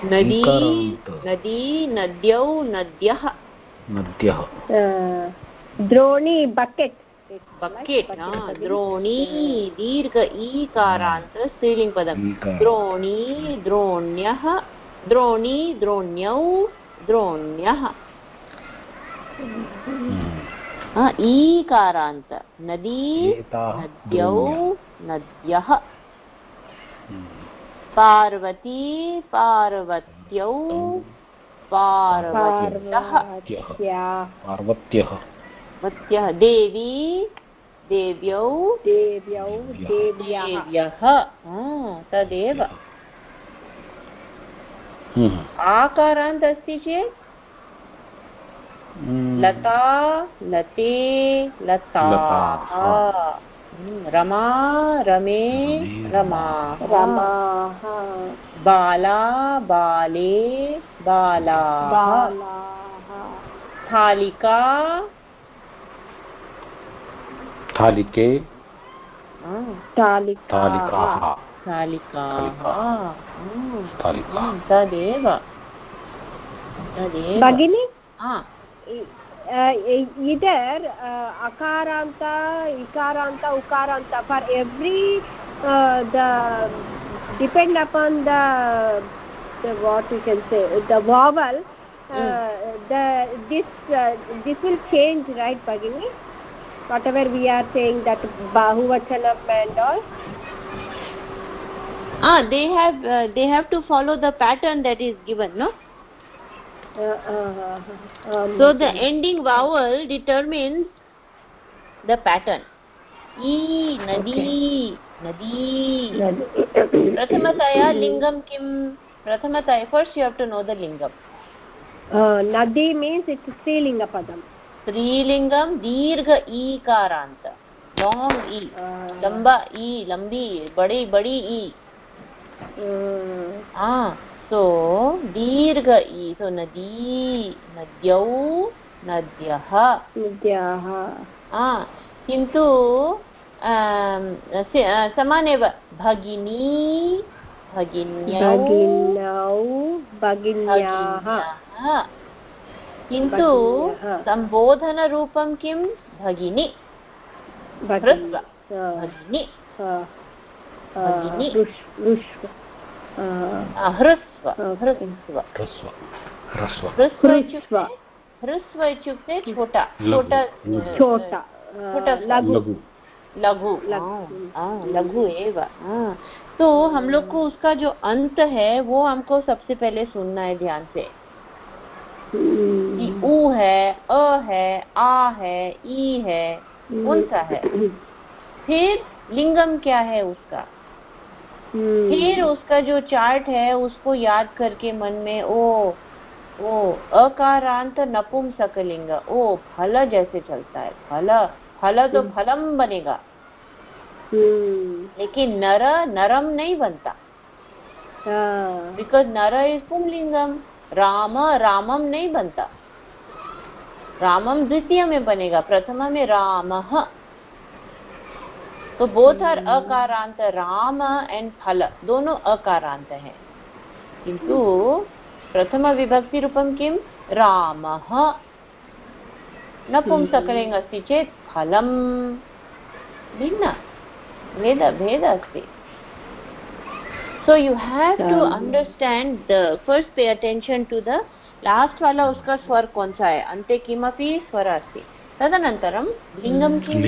नदी ईकारान्त। नदी नद्यौ नद्यः नद्यः। द्रोणी बकेट बकेट द्रोणी दीर्घ ईकारान्त स्त्रीलिंग पदम द्रोणी द्रोण्यः द्रोणी द्रोण्यौ द्रोण्यः ईकारान्त नदी नद्यौ नद्यः पार्वती पार्वत्यौ पार्वत्यः पार्वत्यः पार्वत्यः देवी देव्यौ देव्यौ देव्यः तदेव आकारान्त अस्ति चेत् लता लते लताः रमा रमे रमाः रमाः बाला बाले बालाः थालिका थालिके थालिकाः थालिकाः तदेव तदेव भगिनी हाँ इधर अकारान्त इकारान्त उकारान्त for every uh, the depend upon the the what you can say the vowel uh, mm. the this uh, this will change, right Bhagini? Whatever we are saying that bahuvachanam and all ah they have uh, they have to follow the pattern that is given, no? Uh, uh, um, so the ending vowel determines the pattern. E nadi nadi prathamataya lingam kim prathamataya first you have to know the lingam. uh, nadi means it's strilinga padam. Strilingam dirgha e karanta long e uh, lamba e lambi badi badi e uh, ah so dirgha e so nadi nadyau nadyah nadyah ah किन्तु समानेव भगिनी भगिन्यौ भगिन्याः किन्तु सम्बोधनरूपं किं भगिनी ह्रस्व भगिनी भगिनी ह्रस्व ह्रस्व ह्रस्व इत्युक्ते ह्रस्व इत्युक्ते छोटा छोटा छोटा लघु लघु लघु एव तो हम लोग को उसका जो अंत है वो हमको सबसे पहले सुनना है ध्यान से कि ऊ है अ है आ है ई है कौन सा है फिर लिंगम क्या है उसका फिर उसका जो चार्ट है उसको याद करके मन में ओ ओ अकारांत नपुंसकलिंग ओ फल जैसे चलता है फल फल तो फलम बनेगा लेकिन नर नरम नहीं बनता बिकॉज नर इज पुंलिंगम राम रामम नहीं बनता रामम द्वितीय में बनेगा प्रथम में रामः तो बोथ आर अकारांत राम एंड फल दोनों अकारांत हैं किंतु प्रथम विभक्ति रूपम किम रामः नपुंसकलिंग अस्ति चेत् फलं भिन्न भेद भेद अस्ति so you have to understand the first pay attention to the last वाला उसका स्वर कौन सा है अन्ते किमपि स्वर अस्ति तदनन्तरं लिंगम किम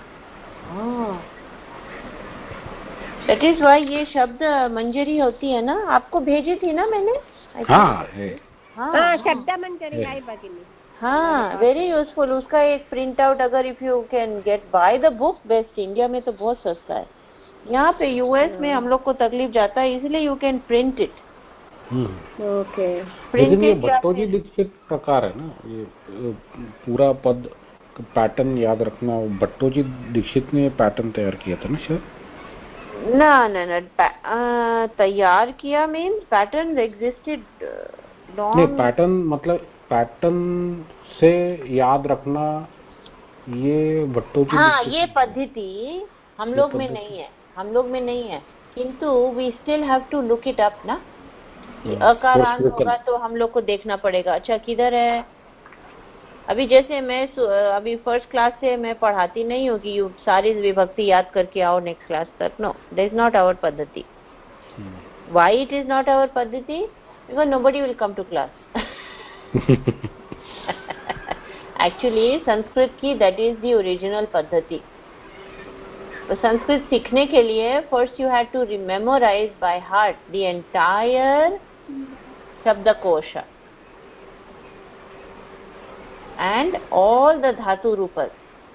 that is why ये शब्द मंजरी होती है ना आपको भेजी थी ना मैंने हाँ हाँ शब्द मंजरी है भगिनी हाँ वेरी यूजफुल उसका एक प्रिंट आउट अगर if you can get by the book best India में तो बहुत सस्ता है यहाँ पे यूएस में हम लोग को तकलीफ जाता है इसलिए you can print it okay लेकिन ये भट्टोजी दीक्षित प्रकार है ना ये पूरा पद पैटर्न याद रखना भट्टोजी दीक्षित ने पैटर्न तैयार किया था ना शायद ना ना ना तैयार किया मीन्स पैटर्न एग्जिस्टेड नहीं पैटर्न मतलब पैटर्न से याद रखना ये भट्टोजी हाँ ये पद्धति हम लोग में नहीं है हम लोग में नहीं है किंतु we still have to look it up ना कि अकारांत होगा तो हम लोग को देखना पड़ेगा, अच्छा किधर है। अभी जैसे मैं अभी फर्स्ट क्लास से मैं पढ़ाती नहीं हूँ कि सारी विभक्ति याद करके आओ नेक्स्ट क्लास तक, no, that is not our पद्धति। Why it is not our पद्धति? Because nobody will come to class. Actually Sanskrit की दैट इज द ओरिजिनल पद्धति। तो संस्कृत सीखने के लिए first you had to rememorize by heart the entire शब्दकोश and all the धातु रूपस,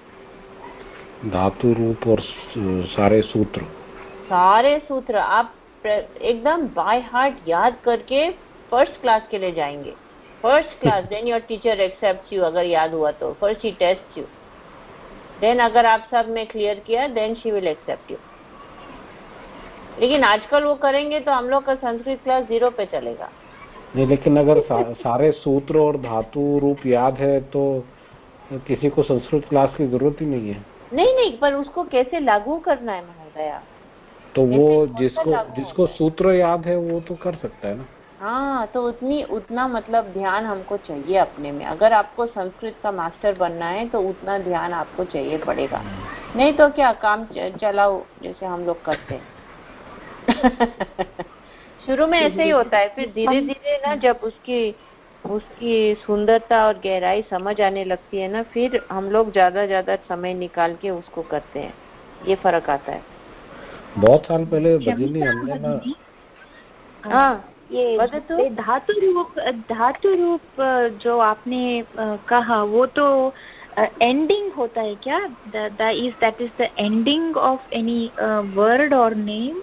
धातु रूप और सारे सूत्र सारे सूत्र आप एकदम बाय हार्ट याद करके फर्स्ट क्लास के लिए जाएंगे। First class, then your teacher accepts you, अगर याद हुआ तो फर्स्ट ही टेस्ट यू, देन अगर आप सब में क्लियर किया then she will accept you. लेकिन आजकल वो करेंगे तो हम लोग का संस्कृत क्लास जीरो पे चलेगा। नहीं, लेकिन अगर सा, सारे सूत्र और धातु रूप याद है तो किसी को संस्कृत क्लास की जरूरत ही नहीं है। नहीं नहीं, पर उसको कैसे लागू करना है महोदया? तो वो जिसको जिसको सूत्र याद है वो तो कर सकता है ना। हाँ, तो उतनी उतना मतलब ध्यान हमको चाहिए अपने में। अगर आपको संस्कृत का मास्टर बनना है तो उतना ध्यान आपको चाहिए पड़ेगा, नहीं तो क्या काम चलाओ जैसे हम लोग करते हैं। शुरू में ऐसे ही होता है, फिर धीरे धीरे ना जब उसकी उसकी सुंदरता और गहराई समझ आने लगती है ना, फिर हम लोग ज्यादा ज्यादा समय निकाल के उसको करते हैं, ये फर्क आता है। बहुत साल पहले भगिनी हमने ना, हाँ, ये धातु रूप धातु रूप जो आपने कहा वो तो एंडिंग होता है क्या? Is that is the ending of any word और नेम?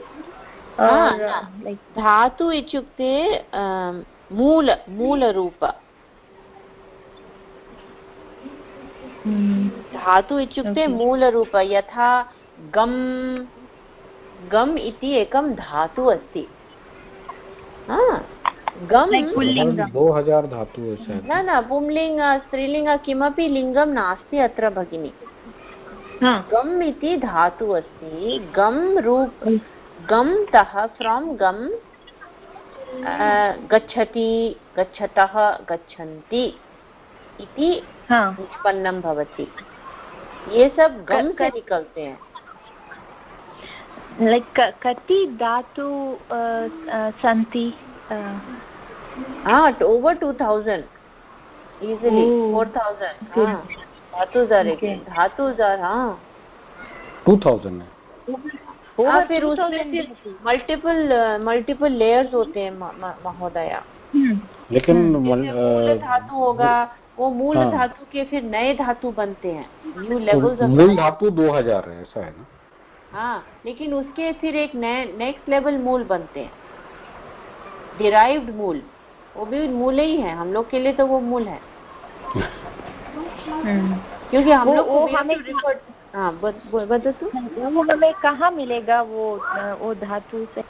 धातु इत्युक्ते मूल मूलरूप। धातु इत्युक्ते मूलरूप। यथा गम गम इति एकं धातु अस्ति। गम दो हजार धातु है न न पुंलिंग स्त्रीलिंग किमपि लिंगं नास्ति अत्र भगिनी। गम इति धातु अस्ति। गम रूप गम तः फ्रॉम गम गच्छति गच्छतः गच्छन्ति इति निष्पन्नं भवति। ये सब गम से निकलते हैं। लाइक कति धातु सन्ति? हाँ, over two thousand easily, four thousand. हाँ, धातु धातु हाँ टू थाउजेंड है। हाँ, फिर उसमें फिर मल्टीपल मल्टीपल लेयर्स होते हैं महोदया। लेकिन मूल धातु होगा, वो मूल हाँ। धातु के फिर नए धातु बनते हैं, न्यू लेवल्स ऑफ मूल धातु दो हजार है, ऐसा है ना? हाँ, लेकिन उसके फिर एक नए नेक्स्ट लेवल मूल बनते हैं, डिराइव्ड मूल। वो भी मूल ही है हम लोग के लिए, तो वो मूल है। क्योंकि हम लोग को हमें हाँ बता तू वो हमें कहाँ मिलेगा वो वो धातु से?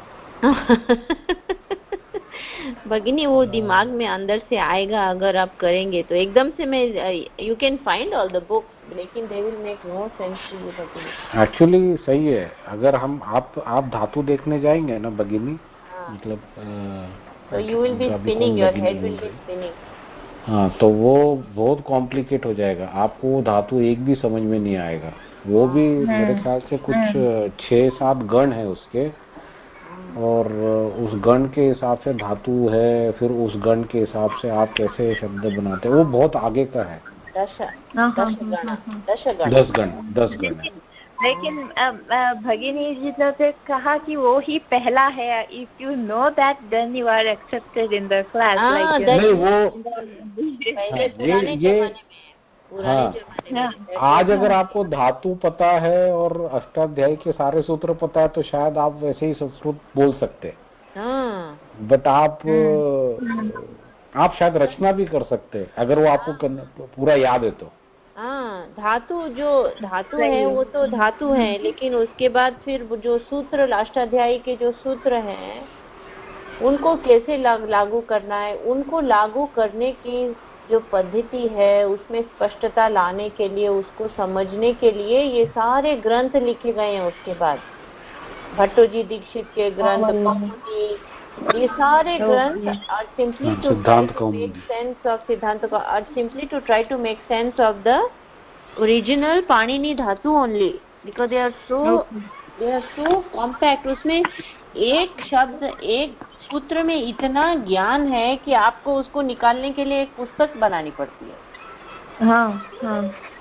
भगिनी वो दिमाग में अंदर से आएगा, अगर आप करेंगे तो एकदम से। मैं you can find all the books, लेकिन they will make no sense to you भगिनी। एक्चुअली सही है, अगर हम आप आप धातु देखने जाएंगे ना भगिनी, मतलब तो you will be spinning, your head will be spinning. हाँ, तो वो बहुत कॉम्प्लिकेट हो जाएगा, आपको वो धातु एक भी समझ में नहीं आएगा। वो भी मेरे ख्याल से कुछ छह सात गण है उसके, और उस गण के हिसाब से धातु है, फिर उस गण के हिसाब से आप कैसे शब्द बनाते हैं, वो बहुत आगे का है। दश दस गण दस गण दस गण दस गण है। लेकिन भगिनी जी ने कहा कि वो ही पहला है। If you know that then you are accepted in the class. नहीं, वो पहले पुराने जमाने में हाँ, आज अगर आपको धातु पता है और अष्टाध्यायी के सारे सूत्र पता है तो शायद आप वैसे ही संस्कृत बोल सकते हैं। बट आप आप शायद रचना भी कर सकते हैं अगर वो आपको पूरा याद है तो। हाँ, धातु जो धातु है वो तो धातु है, लेकिन उसके बाद फिर जो सूत्र अष्टाध्यायी के जो सूत्र हैं उनको कैसे लागू करना है, उनको लागू करने की जो पद्धति है उसमें स्पष्टता लाने के लिए, उसको समझने के लिए ये सारे ग्रंथ लिखे गए हैं। उसके बाद भट्टो जी दीक्षित के ग्रंथ, कौमुदी, ये सारे ग्रंथ are simply to try to make sense of Siddhanta or simply to try to make sense of the original Panini Dhatu only, because they are so okay. they are so compact. उसमें एक शब्द एक सूत्र में इतना ज्ञान है कि आपको उसको निकालने के लिए एक पुस्तक बनानी पड़ती है. हाँ हाँ.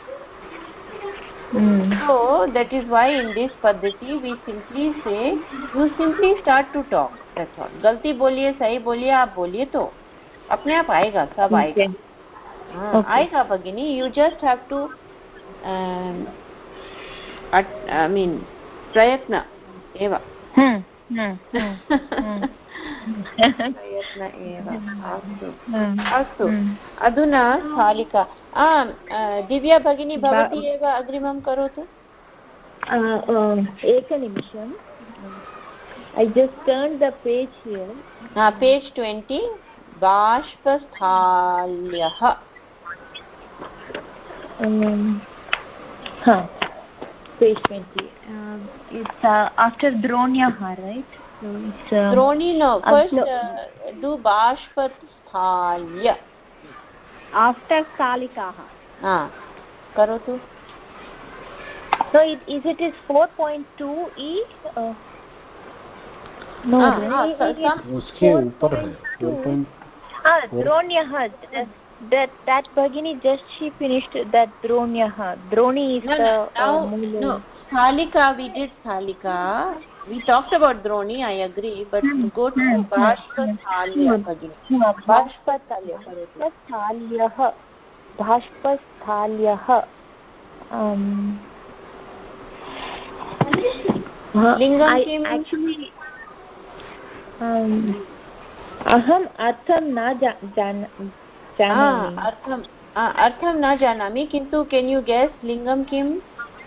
Mm. So that is why in this paddhati we simply say you simply start to talk. That's all. गलती बोलिए सही बोलिए आप बोलिए तो अपने आप आएगा सब okay. आएगा. हाँ okay. आएगा भगिनी. You just have to um, at, I mean प्रयत्न एव. हम्म हम्म प्रयत्न एव. अस्तु अस्तु. अधुना स्थालिका. आम् दिव्या भगिनी भवती एव अग्रिमं करोतु. एकनिमिषम्. I just turned the page here. uh, page twenty. बाष्पस्थाल्यः. um huh page twenty. uh, it's uh, after Dronyah, right? So it's uh, Droni no first uh, do बाष्पस्थाल्य after Stalikaah. ah karotu. So it is it is four point two e. uh, no ah, right? ah, some उसके ऊपर है four point ah Dronyah. that that Bhagini just she finished that Dronyah. Droni is no, the no, now, uh, no Sthalika we did Sthalika. We talked about Droni, I agree, but hmm. go to hmm. Bashpasthalya Bhagini. Bashpasthalya Bashpasthalyah Bashpasthalyah. um Lingam I actually um aham artham na jan janami. ah artham ah artham na janami, kintu can you guess lingam kim?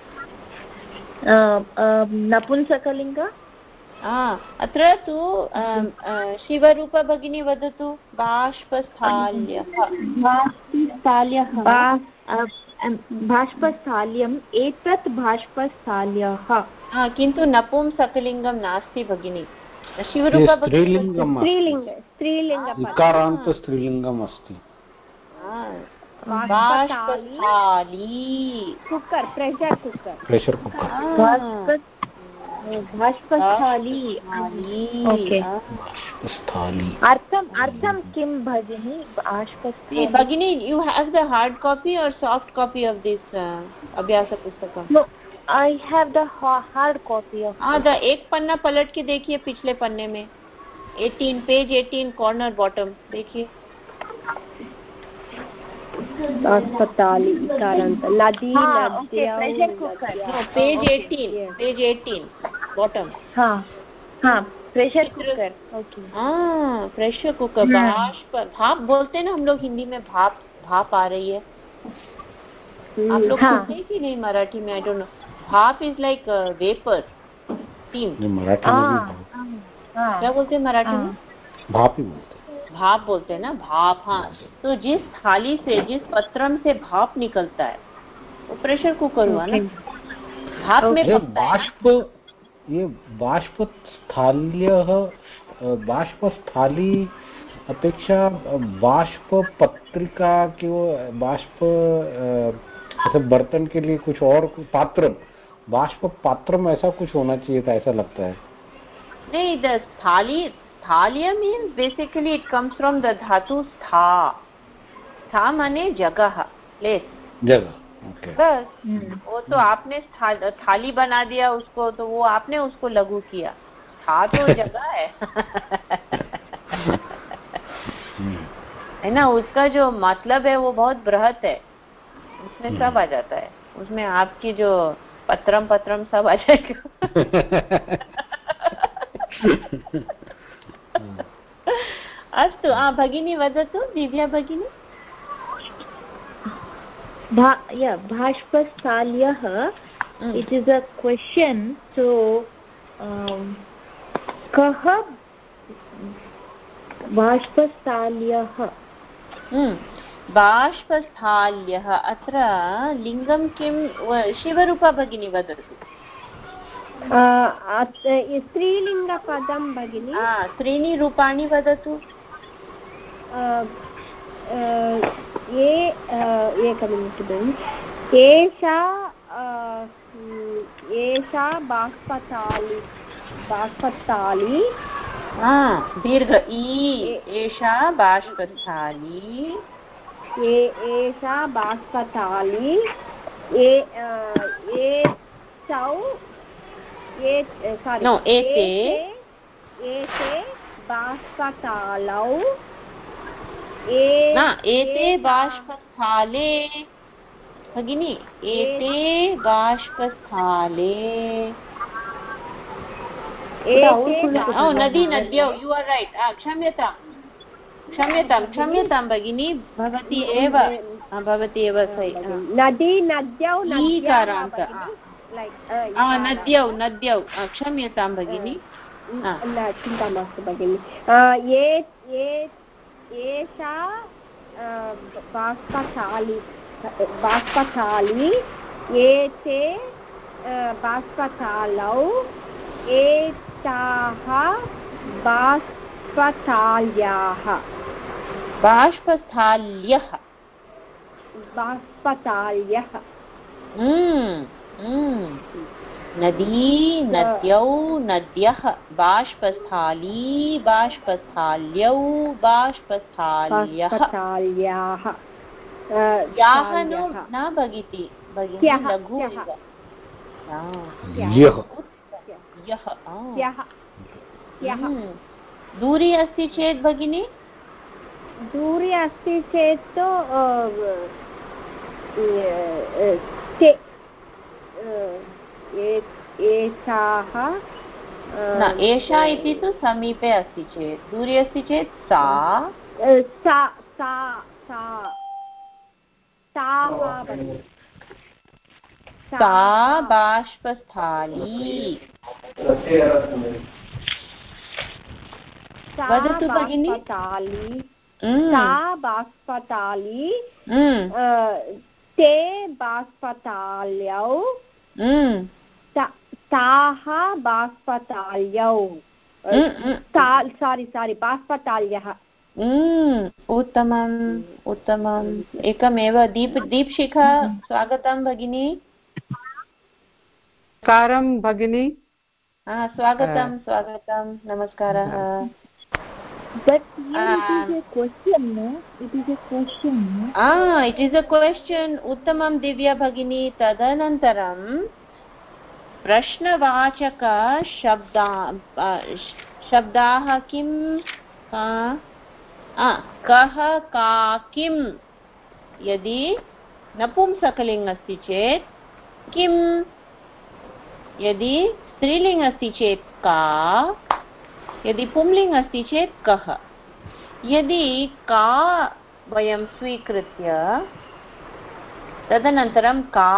uh, uh, napunsakalinga. ah atra tu um, uh, shivarupa bhagini vadatu. Bashpasthalyah Bashpasthalyah ba Bashpasthalyam etat Bashpasthalyah. ah kintu napumsakalingam nasti bhagini. शिवरूपा स्त्रीलिंगम स्त्रीलिंग स्त्रीलिंग इकारांत स्त्रीलिंगम अस्ति. बाष्पस्थाली cooker pressure cooker pressure cooker बाष्पस्थाली. Okay बाष्पस्थाली. अर्थम अर्थम किम भगिनी बाष्पस्थाली? भगिनी you have the hard copy or soft copy of this uh, अभ्यास पुस्तकम? No, I have the hard copy of. हाँ the एक पन्ना पलट के देखिए पिछले पन्ने में eighteen page eighteen corner bottom देखिए. अस्पताली इकारांत लदी लद्या pressure cooker. No page eighteen page eighteen bottom. हाँ हाँ प्रेशर कुकर. ओके हाँ प्रेशर कुकर. बाष्प भाप बोलते हैं ना हम लोग हिंदी में. भाप भाप आ रही है. आप लोग बोलते हैं कि नहीं मराठी में? I don't know. Bhap is like vapour steam. Marathi में क्या बोलते हैं मराठी में? भाप ही बोलते हैं. भाप बोलते हैं ना. भाप. हाँ तो जिस थाली से जिस पत्रम से भाप निकलता है वो प्रेशर कुकर हुआ ना. भाप में बाष्प. ये बाष्पस्थाल्य बाष्पस्थाली अपेक्षा बाष्प पत्रिका की वो बाष्प जैसे बर्तन के लिए कुछ और पात्र बाष्प पात्रम ऐसा कुछ होना चाहिए था ऐसा लगता है. नहीं द थाली Thalya means basically it comes from the dhatu stha. Stha माने जगह प्लेस जगह. ओके बस. वो तो आपने थाली बना दिया उसको तो वो आपने उसको लघु किया. था तो जगह है है ना. उसका जो मतलब है वो बहुत बृहत है. उसमें सब आ जाता है. उसमें आपकी जो पत्रम पत्रम सब आ जाएगा. अस्तु. भगिनी वदतु दिव्या भगिनी. बाष्पस्थाल्यः. it is a question. so um, कः बाष्पस्थाल्यः? बाष्पस्थाल्यः. अत्र लिङ्गं किं? शिवरूपा भगिनी वदतु. स्त्रीलिङ्गपदं भगिनि त्रीणि रूपाणि वदतु ये एकमिनिट् भगिनि एषा एषा बाष्पताली बाष्पताली दीर्घ ई एषा बाष्पस्थाली एषा बाष्पताली एतौ सारी एते एते बाष्पतालौ एते बाष्पस्थाले भगिनी एते बाष्पस्थाले नदी नद्यौ यु आर् रैट् क्षम्यतां क्षम्यतां क्षम्यतां भगिनी भवती एव भवती एव नदी नद्यौ ईकारान्त नद्यौ नद्यौ क्षम्यतां भगिनी चिन्ता मास्तु भगिनि एषा बाष्पताली बाष्पताली एते बाष्पतालौ एताः बाष्पताल्याः बाष्पस्थाल्यः बाष्पताल्यः नदी नद्यौ नद्यः बाष्पस्थाली बाष्पस्थाल्यौ बाष्पस्थाल्यः याः न भगिति भगिनी लघु दूरी अस्ति चेत् भगिनी दूरी अस्ति चेत् एषाः एषा इति तु समीपे अस्ति चेत् दूरी अस्ति चेत् सा सा सा सा बाष्पस्थाली वदतु भगिनी सा बाष्पताली ते बाष्पताल्यौ ताः बाष्पताल्यौ सारी सारी बाष्पताल्यः उत्तमम् उत्तमम् एकमेव दीप दीपशिखा स्वागतं भगिनी नमस्कारं भगिनी स्वागतं स्वागतं नमस्कारः But here it is a question, no? It is a question, no? Ah, it is a question. Uttamam Divya Bhagini. Tadanantaram Prashnavachaka Shabda Shabdaha Kim Ka Kaha Ka Kim Yadi Napumsakaling asti chet Kim Yadi Striling asti chet Ka यदि पुंलिंग अस्ति चेत् कः यदि का वयं स्वीकृत्य तदनन्तरं का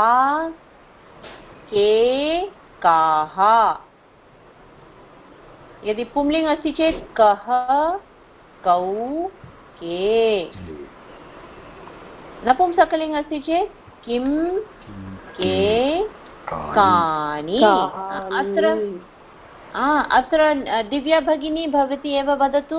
के काः यदि पुंलिंग अस्ति चेत् कः कौ के नपुंसकलिंग अस्ति चेत् किं के कानि अत्र अत्र दिव्या भगिनी भवती एव वदतु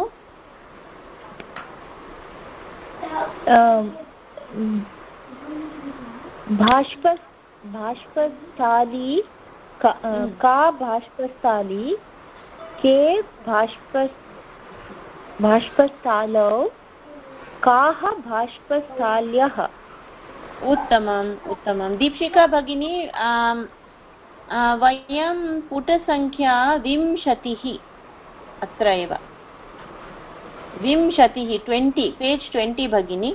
बाष्प बाष्पस्थाली का बाष्पस्थाली के बाष्प बाष्पस्थालौ काः बाष्पस्थाल्यः उत्तमम् उत्तमं दीपशिखा भगिनी वयं पुटसङ्ख्या विंशतिः अत्र एव विंशतिः ट्वेण्टि पेज् ट्वेण्टि भगिनी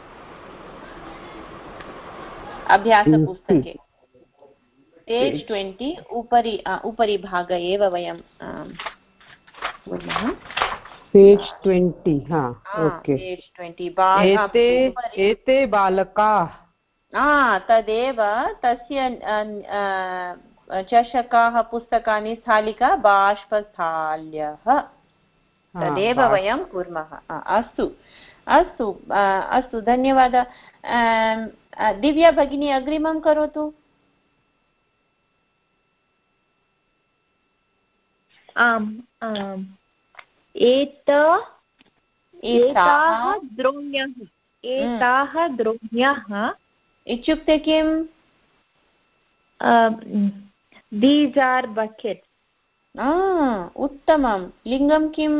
अभ्यासपुस्तके पेज् ट्वेण्टि उपरि उपरि भाग एव वयं page twenty okay page twenty एते बालकाः तदेव तस्य चषकाः पुस्तकानि स्थालिका बाष्पस्थाल्यः तदेव वयं कुर्मः अस्तु अस्तु अस्तु धन्यवादः दिव्या भगिनी अग्रिमं करोतु आम् आम् एत एताः द्रोण्यः एताः द्रोण्यः इत्युक्ते किम्? These are bucket. उत्तमं। लिङ्गं किम्?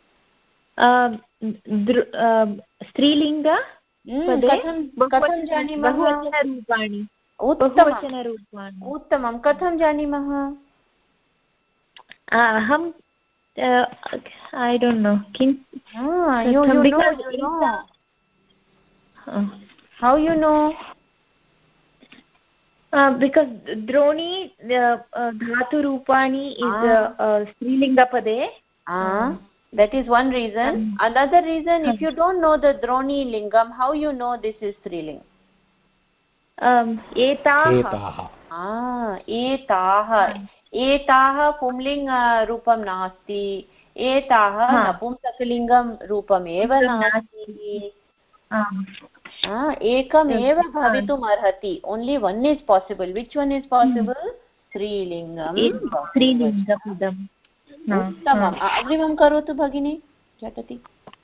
स्त्रीलिङ्ग। कथं जानीमः? बहुवचनरूपाणि। उत्तमं। कथं जानीमः? अहं I don't know. Can, ah, you, you know, you know. Uh, How you know? Uh, because Droni, uh, uh, Dhatu Rupani is ah. uh, uh, Strilinga Pade. Ah, um, that is one reason. Um, Another reason, if you don't know the Droni Lingam, how you know this is Striling? Um, Etaha. Ah, Etaha. एताः पुंलिङ्ग रूपं नास्ति, एताः नपुंसकलिङ्गं रूपमेव नास्ति, एकमेव भवितुम् अर्हति। Only one is possible. Which one is possible? स्त्रीलिङ्गम्। उत्तमम्। अग्रिमं करोतु भगिनी, झटति।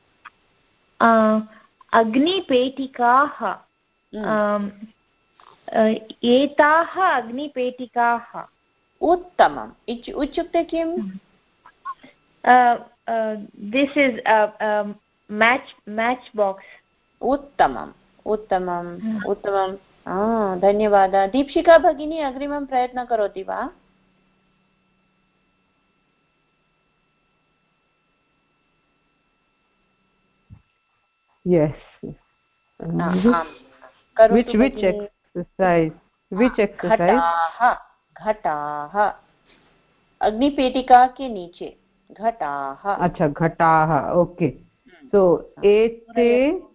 अग्निपेटिकाः, एताः अग्निपेटिकाः। उत्तमम्। इत्युक्ते किम्? This is match match box. उत्तमम् उत्तमम् उत्तमं। धन्यवादः। दीक्षिका भगिनी अग्रिमं प्रयत्नं करोति वा? Yes. Which which exercise? Which exercise? घटाः। अग्निपेटिका के नीचे घटाः। अच्छा, घटाः। ओके। सो एते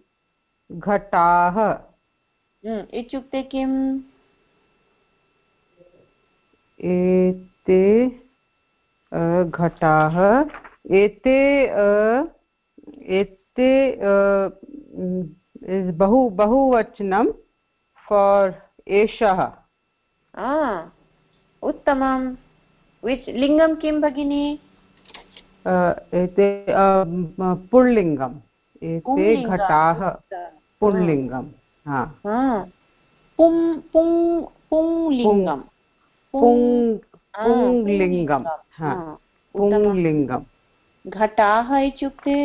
घटाः इत्युक्ते किम्? एते घटाः, एते एते बहु बहुवचनं फार् एषः। उत्तमं। विच् लिङ्गं किं भगिनी? एते पुल्लिङ्गम्। एते घटाः पुल्लिङ्गं। पुंलिङ्गं। पुंलिङ्गं। पुंलिङ्गं। घटाः इत्युक्ते?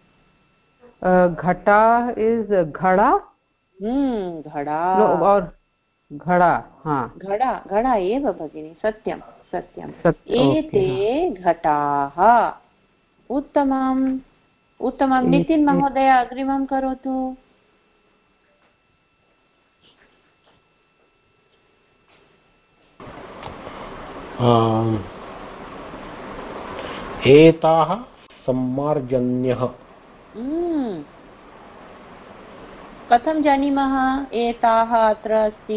घटा इस् घड़ा। घड़ा और घड़ा। हाँ, घड़ा घड़ा एव भगिनी। सत्यं सत्यम्। एते घटाः। उत्तमम् उत्तमं। नितिन् महोदय अग्रिमं करोतु। एताः सम्मार्जन्यः। कथं जानीमः? एताः अत्र अस्ति,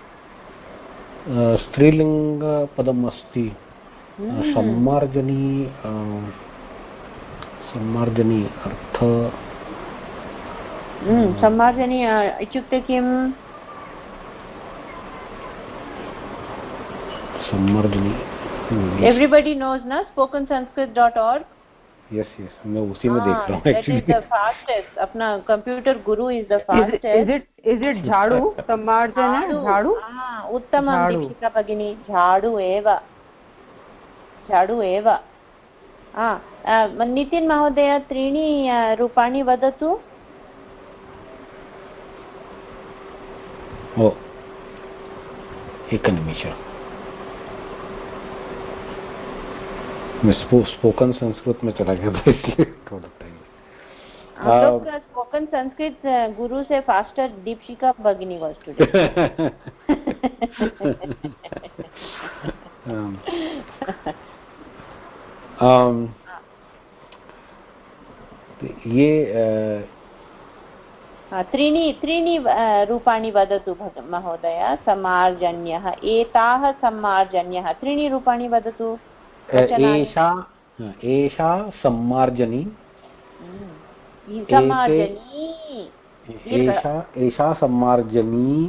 स्त्रीलिङ्गपदम् अस्ति। सम्मार्जनी सम्मार्जनी अर्थ सम्मार्जनी इत्युक्ते किम्? सम्मार्जनी एवरीबडी नोज ना spoken Sanskrit dot org. Yes yes, मैं उसी में देख रहा हूँ actually. That is the fastest. अपना computer guru is the fastest. Is it is it jhadu? सम्मार्जन है झाड़ू। हां, उत्तमं दीक्षिका भगिनी। झाड़ू एव झाड़ू एव। हा, नितिन् महोदय त्रीणि रूपाणि वदतु। ओ, एकनिमिषम्। मैं स्पोकन संस्कृत में चला गया था इसलिए थोड़ा टाइम। हम लोग का स्पोकन संस्कृत गुरु से फास्टर दीक्षिका भगिनी वाज टुडे। ये त्रीणि त्रीणि रूपाणि वदतु महोदय। सम्मार्जन्यः, एताः सम्मार्जन्यः। त्रीणि रूपाणि वदतु। एषा एषा सम्मार्जनी। सम्मार्जनी। एषा एषा सम्मार्जनी।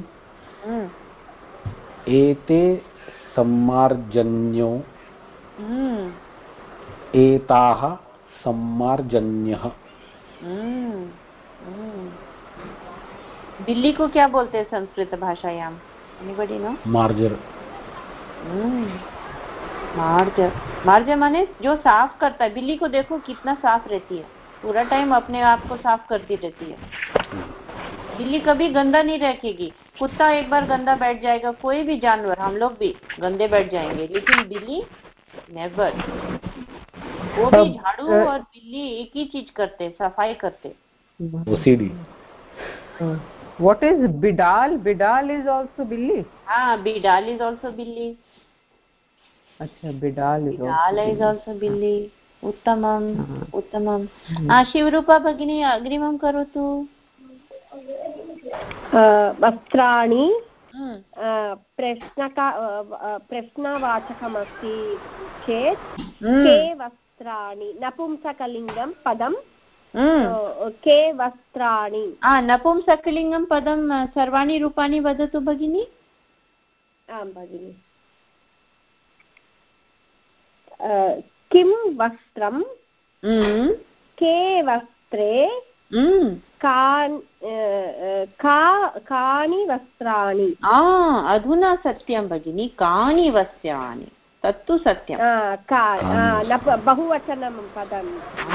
एते सम्मार्जन्यो। एताः सम्मार्जन्यः। हम्म, हम्म। बिल्ली को क्या बोलते हैं संस्कृत भाषायां? Anybody know? मार्जर। मार्ज मार्ज माने जो साफ करता है। बिल्ली को देखो कितना साफ रहती है, पूरा टाइम अपने आप को साफ करती रहती है। बिल्ली कभी गंदा नहीं रखेगी। कुत्ता एक बार गंदा बैठ जाएगा, कोई भी जानवर, हम लोग भी गंदे बैठ जाएंगे, लेकिन बिल्ली नेवर। वो भी झाड़ू और बिल्ली एक ही चीज करते, सफाई करते। OCD. What is bidal? Bidal is also billi. हाँ, बिडाल इज ऑल्सो बिल्ली। अच्छा, bidal is bidal is also also बिल्ली। उत्तमम्, हाँ। उत्तमम्। हाँ, शिवरूपा भगिनी अग्रिमं करोतु। वस्त्राणि हम्म, प्रश्नका प्रश्नवाचकमस्ति चेत् हम्म, के वस्त्राणि नपुंसकलिङ्गं पदं हम्म। के वस्त्राणि। आ, नपुंसकलिङ्गं पदं सर्वाणि रूपाणि वदतु भगिनी। आं भगिनि। किं वस्त्रं हम्म, के वस्त्रे हम्म। कान् का कानि वस्त्राणि। आ, अधुना सत्यं भगिनी, कानि वस्त्राणि, तत्तु सत्यं। बहुवचनं पदं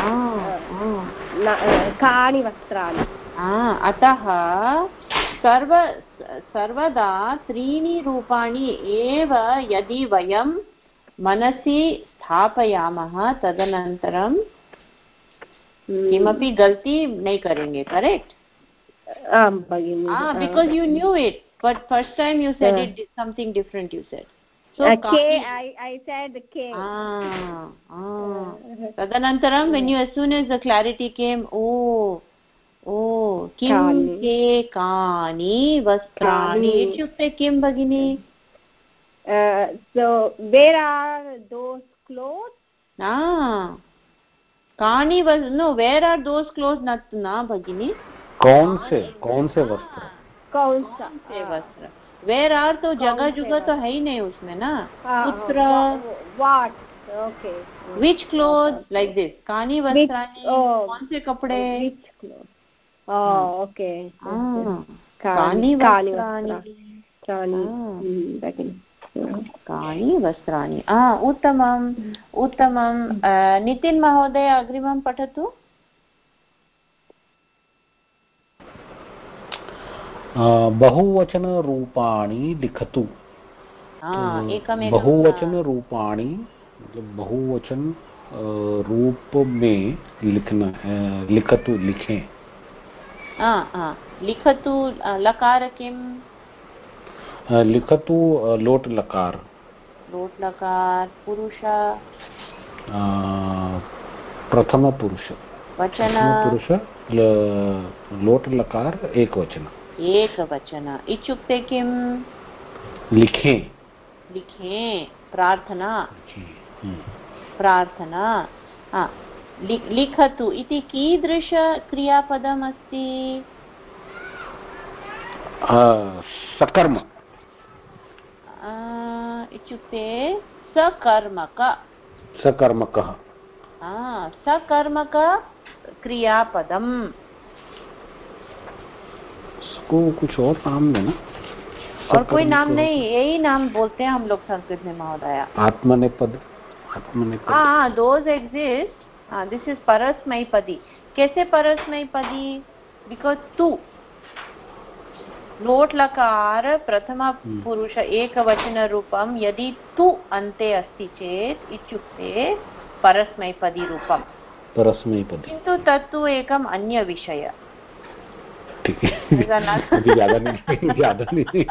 कानि वस्त्राणि। अतः सर्व सर्वदा त्रीणि रूपाणि एव यदि वयं मनसि स्थापयामः, तदनन्तरं किमपि गलती नहीं करेंगे। करेक्ट? आं भगिनि। Because you knew it, but first time you said it something different. You said so uh, K, I, I said K. Ah, ah. Tadanantaram, when you, as soon as the clarity came, oh, oh, kim ke kani vastrani. Ityukte kim bhagini? Uh, so where are those clothes? Ah, kani was no. Where are those clothes? Not na bhagini. कौन से कौन से वस्त्र? कौन से वस्त्र? Where are तो जगह जुगह तो है ही नहीं उसमें ना। पुत्र, what, okay, which cloth, like this. कानी वस्त्राणि, कौन से कपड़े। विच क्लोथ, ओके, कानी वस्त्राणि, कानि वस्त्राणि। उत्तमम्, उत्तमम्। नितिन् महोदय अग्रिमं पठतु। बहुवचन रूपाणि लिखतु। बहुवचन रूपाणि मतलब बहुवचन रूप में लिखना, लिखतु, लिखें। लिखतु लकार किम? लिखतु लोट लकार। लोट लकार। पुरुष, प्रथम पुरुष। वचन, पुरुष लोट लकार एक वचन। एक वचन। इत्युक्ते किम? लिखें, लिखें। प्रार्थना, प्रार्थना। हाँ, लिखतु इति कीदृश क्रियापदम् अस्ति? सकर्म। इत्युक्ते सकर्मक। सकर्मकः। सकर्मक क्रियापदम्। इसको कुछ और नाम देना। और कोई नाम नहीं, यही नाम बोलते हैं हम लोग संस्कृत में महोदया। आत्मनेपद। आत्मनेपद। हाँ, दोज एग्जिस्ट। हाँ, दिस इज परस्मैपदी। कैसे परस्मैपदी? बिकॉज तू, लोट लकार प्रथम पुरुष एक वचन रूपम यदि तू अन्ते अस्ति चेत् इत्युक्ते परस्मैपदी रूपम। परस्मैपदी। किन्तु तत्तु एकम् अन्य विषय। ठीक है, ज्यादा नहीं, ज्यादा नहीं।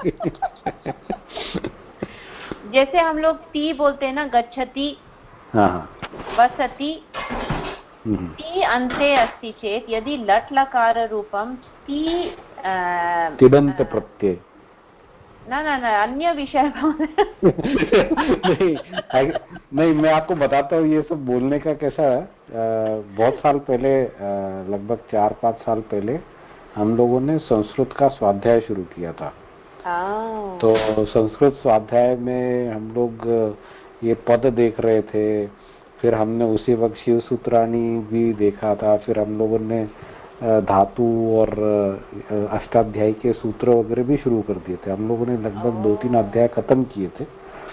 जैसे हम लोग ती बोलते हैं ना, गच्छति, वसति। ती अन्ते अस्ति चेत् यदि लट् लकार रूपम ती तिङन्त प्रत्यय। ना ना ना, अन्य विषय। नहीं नहीं, मैं आपको बताता हूँ ये सब बोलने का कैसा है। बहुत साल पहले, लगभग चार पाँच साल पहले हम लोगों ने संस्कृत का स्वाध्याय शुरू किया था। तो संस्कृत स्वाध्याय में हम लोग ये पद देख रहे थे, फिर हमने उसी वक्त शिव सूत्राणी भी देखा था, फिर हम लोगों ने धातु और अष्टाध्यायी के सूत्र वगैरह भी शुरू कर दिए थे। हम लोगों ने लगभग दो तीन अध्याय खत्म किए थे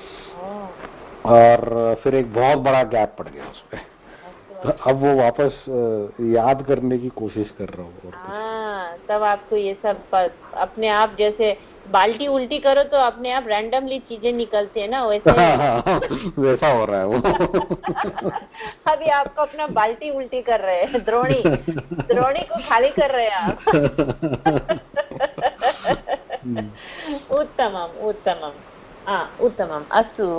और फिर एक बहुत बड़ा गैप पड़ गया उसपे। तो अब वो वापस याद करने की कोशिश कर रहा हूँ। हाँ, तब आपको ये सब अपने आप, जैसे बाल्टी उल्टी करो तो अपने आप रैंडमली चीजें निकलती है ना, वैसे वैसा हो रहा है वो। अभी आपको अपना बाल्टी उल्टी कर रहे हैं, द्रोणी द्रोणी को खाली कर रहे हैं आप। उत्तमम् उत्तमम् उत्तमम् अस्तु।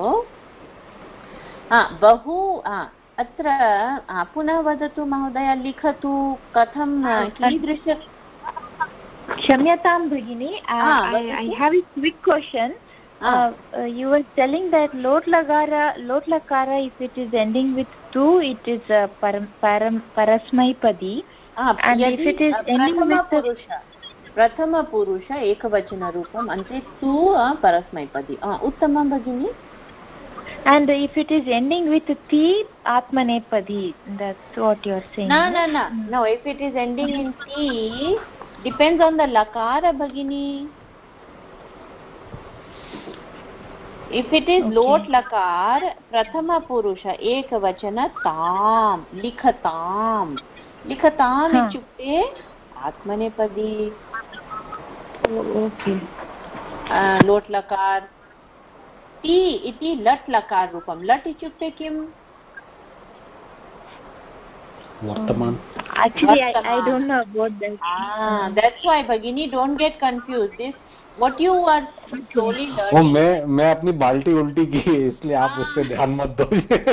बहु अत्र पुनः वदतु महोदय, लिखतु कथं कीदृश। क्षम्यतां भगिनी, I have a quick question. Uh, uh, you were telling that lot lagara, lot lakara, if it is ending with tu, it is uh, param, param, parasmaipadi. Ah, and if it is ending with purusha, prathama purusha ekavachana roopam ante tu parasmaipadi. Ah, uttamam bhagini. And if it is ending with ti, atmanepadi, that's what you are saying. No, no, no, no. If it is ending in ti, depends on the lakara bhagini. If it is okay. Lot lakar, prathama purusha ekavachana tam, likhatam. Likhatam huh. ichukte atmanepadi. Okay. Uh, lot lakar. Ti iti lat lakar rupam. Lat ichukte kim? Vartaman. Actually, I, I don't know about that. Ah, that's why Bhagini, don't get confused. This what you are slowly learning. वो मैं मैं अपनी बाल्टी उल्टी की है, इसलिए आप उस पे ध्यान मत दो।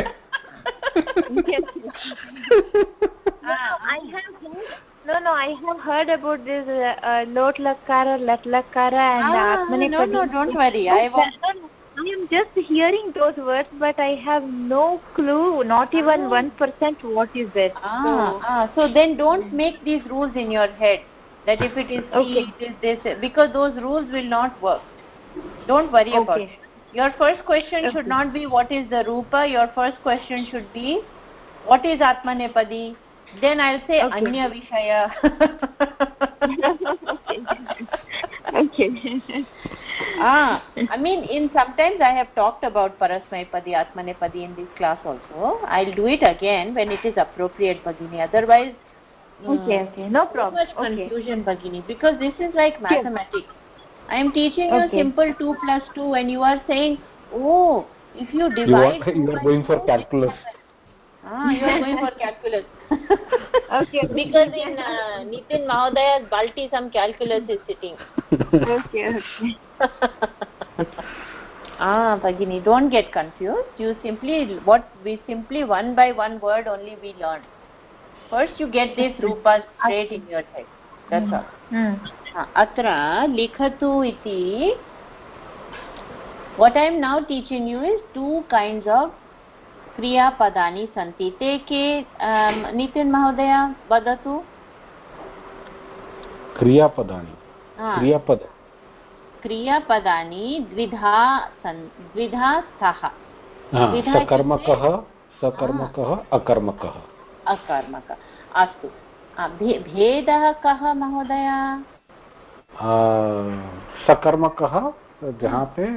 I have no no I have heard about this uh, lot lakara, lat lakara and ah, atmanepadi. No no, don't worry. I want. I am just hearing those words, but I have no clue, not even one ah. percent what is it. Ah, so, ah, so then don't make these rules in your head that if it is okay. T, it is this, because those rules will not work. Don't worry okay. about it. Your first question okay. should not be what is the Rupa. Your first question should be what is Atmanepadi. Then I'll say okay. Anya Vishaya. okay. ah, I mean, in sometimes I have talked about Parasmaipadi, Atmanepadi in this class also. I'll do it again when it is appropriate, Bhagini. Otherwise, okay, mm, okay, no problem. Too much confusion, okay. Bhagini, because this is like mathematics. I am teaching you okay. simple two plus two, and you are saying, oh, if you divide. You are, you are going for calculus. Ah, you are going for calculus. okay. Because in uh, Nitin Mahadaya's Balti, some calculus is sitting. okay, okay. ah, Bhagini, don't get confused. You simply, what we simply one by one word only we learn. First you get this rupas straight in your head. That's all. Mm. Atra likhatu iti. What I am now teaching you is two kinds of kriya padani santi. Te ke um, Nitin Mahodaya vadatu. Kriya padani. Kriya pad. Kriya padani dvidha san dvidha sthaha. Sakarmakah, sakarmakah, akarmakah. Akarmakah. Astu. भेदः कः महोदय? सकर्मकः, जहाँ पे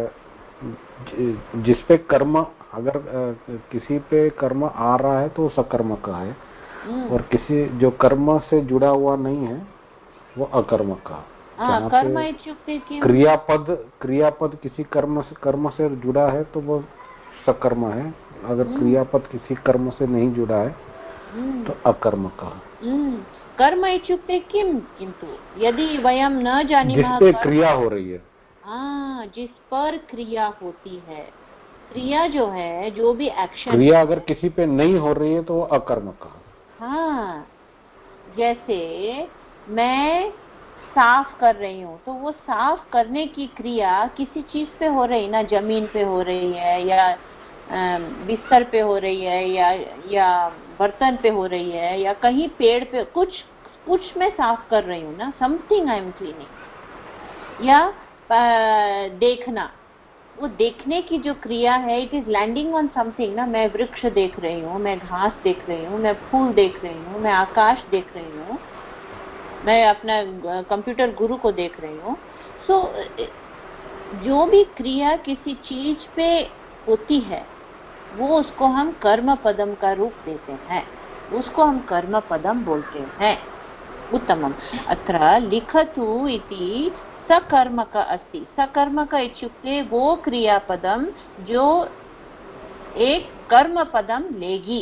जिस पे कर्म, अगर किसी पे कर्म आ रहा है तो सकर्मक है, और किसी जो कर्म से जुड़ा हुआ नहीं है वो अकर्मक है। जहाँ पे क्रियापद क्रियापद किसी कर्म से कर्म से जुड़ा है तो वो सकर्म है, अगर क्रियापद किसी कर्म से नहीं जुड़ा है तो अकर्मक है। कर्म इत्युक्ते किम? किंतु यदि वयं न जानीमः, जिस पे क्रिया हो रही है, हाँ, जिस पर क्रिया होती है, क्रिया जो है, जो भी एक्शन, क्रिया अगर किसी पे नहीं हो रही है तो वो अकर्मक है। हाँ, जैसे मैं साफ कर रही हूँ तो वो साफ करने की क्रिया किसी चीज पे हो रही, ना जमीन पे हो रही है या बिस्तर पे हो रही है या या बर्तन पे हो रही है या कहीं पेड़ पे, कुछ कुछ मैं साफ कर रही हूँ ना, समथिंग आई एम क्लीनिंग। या आ, देखना, वो देखने की जो क्रिया है, it is landing on something ना. मैं वृक्ष देख रही हूँ, मैं घास देख रही हूँ, मैं फूल देख रही हूँ, मैं आकाश देख रही हूँ, मैं अपना कंप्यूटर गुरु को देख रही हूँ. सो so, जो भी क्रिया किसी चीज पे होती है वो उसको हम कर्म पदम का रूप देते हैं, उसको हम कर्म पदम बोलते हैं. उत्तमम्. अत्र लिखतु इति सकर्मक अस्ति. सकर्मक इत्युक्ते वो क्रियापदम जो एक कर्म पदम लेगी.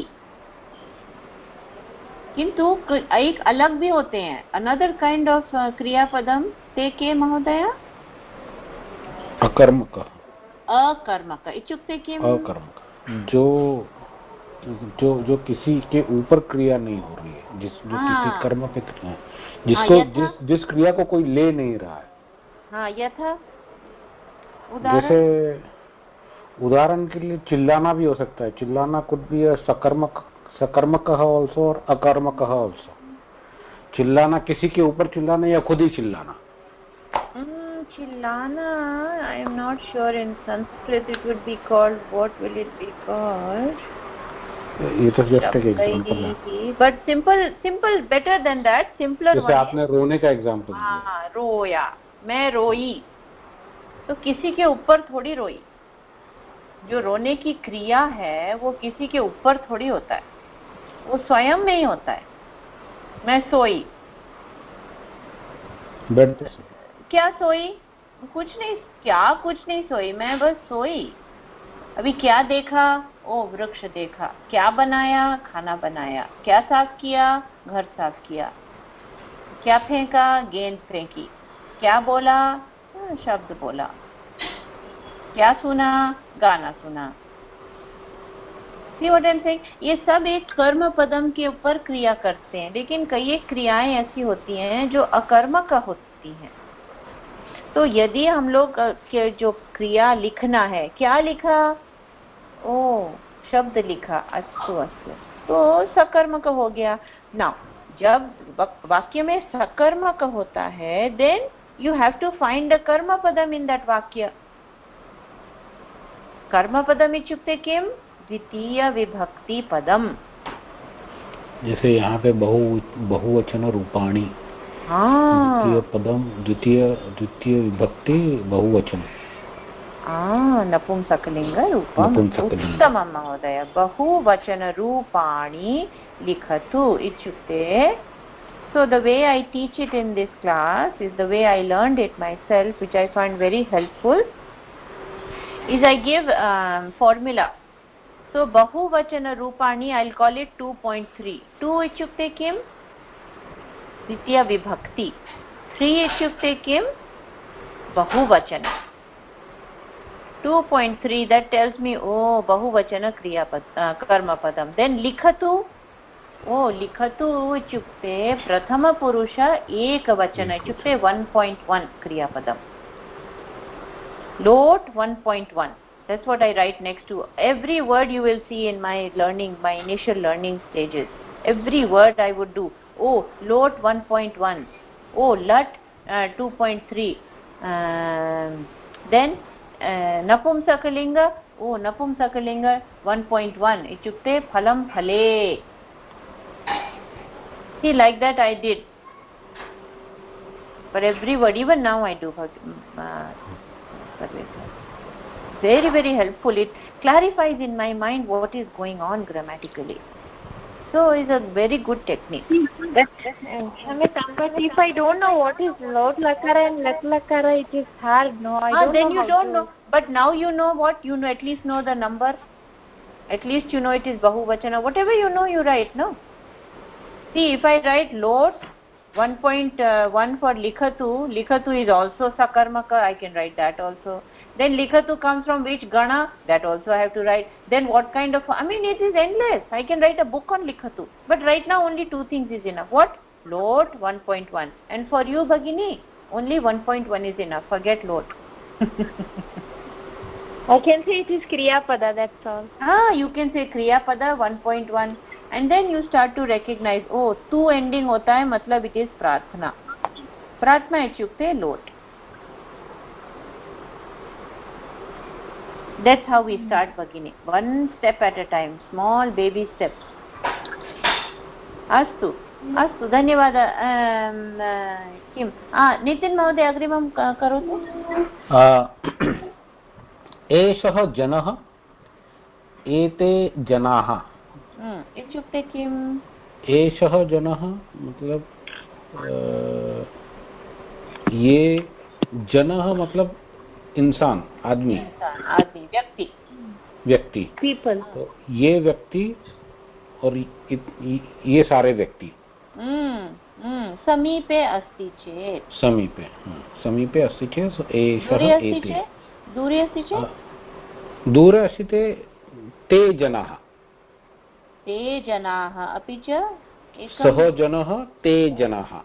किंतु एक अलग भी होते हैं. अनदर काइंड ऑफ क्रियापदम ते के महोदय? अकर्मक. अकर्मक इत्युक्ते किम्? अकर्मक जो जो जो किसी के ऊपर क्रिया नहीं हो रही है, जिस जो हाँ. किसी कर्म पे क्रिया है, जिसको हाँ, जिस जिस क्रिया को कोई ले नहीं रहा है. हाँ, यथा उदाहरण. जैसे उदाहरण के लिए चिल्लाना भी हो सकता है. चिल्लाना कुछ भी है सकर्मक सकर्मक ऑल्सो और अकर्मक ऑल्सो. चिल्लाना किसी के ऊपर चिल्लाना या खुद ही चिल्लाना. Mm, chillana, I am not sure. In Sanskrit it would be called, what will it be called? ये तो जस्ट एक एग्जांपल है. But simple, simple, better than that, simpler one. जैसे आपने रोने का एग्जांपल दिया. हाँ, रोया, मैं रोई, तो किसी के ऊपर थोड़ी रोई. जो रोने की क्रिया है वो किसी के ऊपर थोड़ी होता है, वो स्वयं में ही होता है. मैं सोई, बेड पे क्या सोई? कुछ नहीं, क्या कुछ नहीं सोई, मैं बस सोई. अभी क्या देखा? ओ वृक्ष देखा. क्या बनाया? खाना बनाया. क्या साफ किया? घर साफ किया. क्या फेंका? गेंद फेंकी. क्या बोला? शब्द बोला. क्या सुना? गाना सुना. See what I'm saying? ये सब एक कर्म पदम के ऊपर क्रिया करते हैं, लेकिन कई एक क्रियाएं ऐसी होती हैं जो अकर्मक होती हैं. तो यदि हम लोग के जो क्रिया लिखना है, क्या लिखा? ओ शब्द लिखा. अस्तु अस्तु, तो सकर्मक हो गया. नाउ जब वाक्य में सकर्मक होता है, then you have to find the karma padam in that वाक्य. कर्म पदम इत्युक्ते किम? द्वितीय विभक्ति पदम. जैसे यहाँ पे बहु बहुवचन रूपाणी. हाँ, द्वितीय पदम, द्वितीय द्वितीय विभक्ति बहुवचन. हाँ, नपुंसकलिंग रूपम. उत्तमं महोदय. बहुवचन रूपाणि लिखतु इत्युक्ते, so the way I teach it in this class is the way I learned it myself, which I find very helpful, is I give um, formula. So bahuvachana rupani, I'll call it two point three. two इत्युक्ते किम? द्वितीय विभक्ति. three इत्युक्ते किम? बहुवचन. two point three, that tells me, oh bahuvachana kriyapad uh, karma padam. Then likhatu, oh likhatu इत्युक्ते प्रथम पुरुष एकवचन इत्युक्ते one point one kriyapadam. Lot one point one. That's what I write next to every word you will see in my learning, my initial learning stages. Every word I would do. Oh, lot one point one. Oh, lut uh, two point three. Um, then uh, napumsakalinga. Oh, napumsakalinga one point one. Ityukte phalam phale. See, like that I did. For every word, even now I do. Uh, very very helpful. It clarifies in my mind what is going on grammatically. So it's a very good technique. But, but if I don't know what is lot lakara and lat lakara, it is hard. No, I ah, don't then know. you how don't to... know. But now you know what? You know, at least know the number. At least you know it is bahuvachana. Whatever you know, you write. No. See, if I write lot one point one for likhatu, likhatu is also sakarmaka. I can write that also. Then likhatu comes from which gana? That also I have to write. Then what kind of, I mean, it is endless. I can write a book on likhatu. But right now only two things is enough. What? Lot one point one. And for you, Bhagini, only one point one is enough. Forget lot. I can say it is Kriya Pada, that's all. Ah, you can say Kriya Pada one point one. And then you start to recognize, oh, two ending hota hai, matlab it is Prarthana. Prarthana ityukte lot. That's how we start beginning. One step at a time, small baby steps. अस्तु अस्तु धन्यवादः. किं नितिन् महोदय अग्रिमं करोतु. एषः जनः, एते जनाः. इत्युक्ते किम्? एषः जनः मतलब ये जनः मतलब इंसान, आदमी, आदमी, व्यक्ति, व्यक्ति, पीपल. तो ये व्यक्ति और ये सारे व्यक्ति समीपे अस्ति चेत्, समीपे समीपे अस्ति चेत् एषः एते. दूरे अस्ति चेत् दूरे अस्ति चेत् ते जनाः, ते जनाः. अपि च सः जनः, ते जनाः.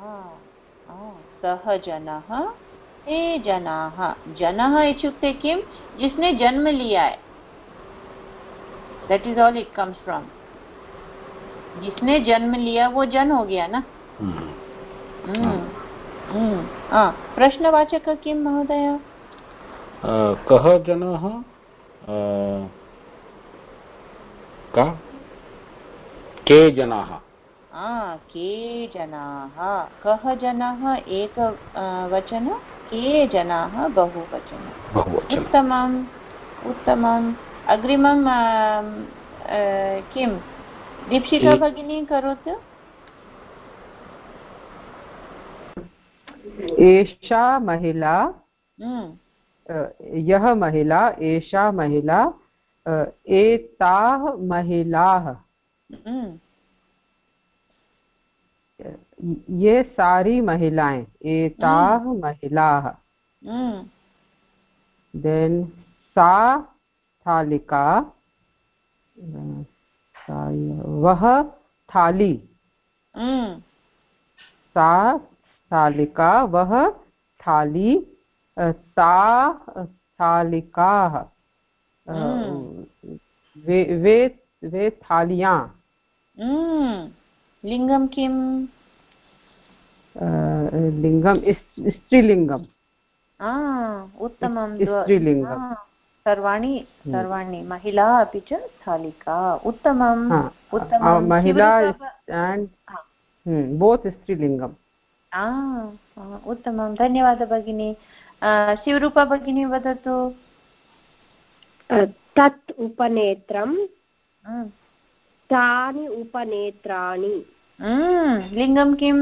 सः जनः, ते जनाः. जनः इत्युक्ते किं? जिसने जन्म लिया है. That is all it comes from. जिसने जन्म लिया वो जन हो गया ना. प्रश्नवाचक किं महोदय? कः जनः, का के जनाः. के जनाः. कः जनाः एक वचन, के जनाः बहुवचन. उत्तमम् उत्तमम्. अग्रिमं किं दीक्षिका भगिनी करोतु. एषा महिला, यः महिला, एषा महिला, एताः महिलाः, ये सारी महिलाएं, एताः महिलाः. देन सा थालिका, वह थाली. सा थालिका, वह थाली, ता थालिकाः, वे वे वे थालियां. लिंगम किम? लिंगम स्त्रीलिंगम. उत्तमं. स्त्रीलिंगम. सर्वाणि सर्वाणि. महिला अपि च स्थालिका. उत्तमम् उत्तमं. महिला एंड बोथ स्त्रीलिंगम. उत्तमं. धन्यवादः भगिनी. शिवरूपा भगिनी वदतु. तत् उपनेत्रं, तानि उपनेत्राणि. लिंगं किम्?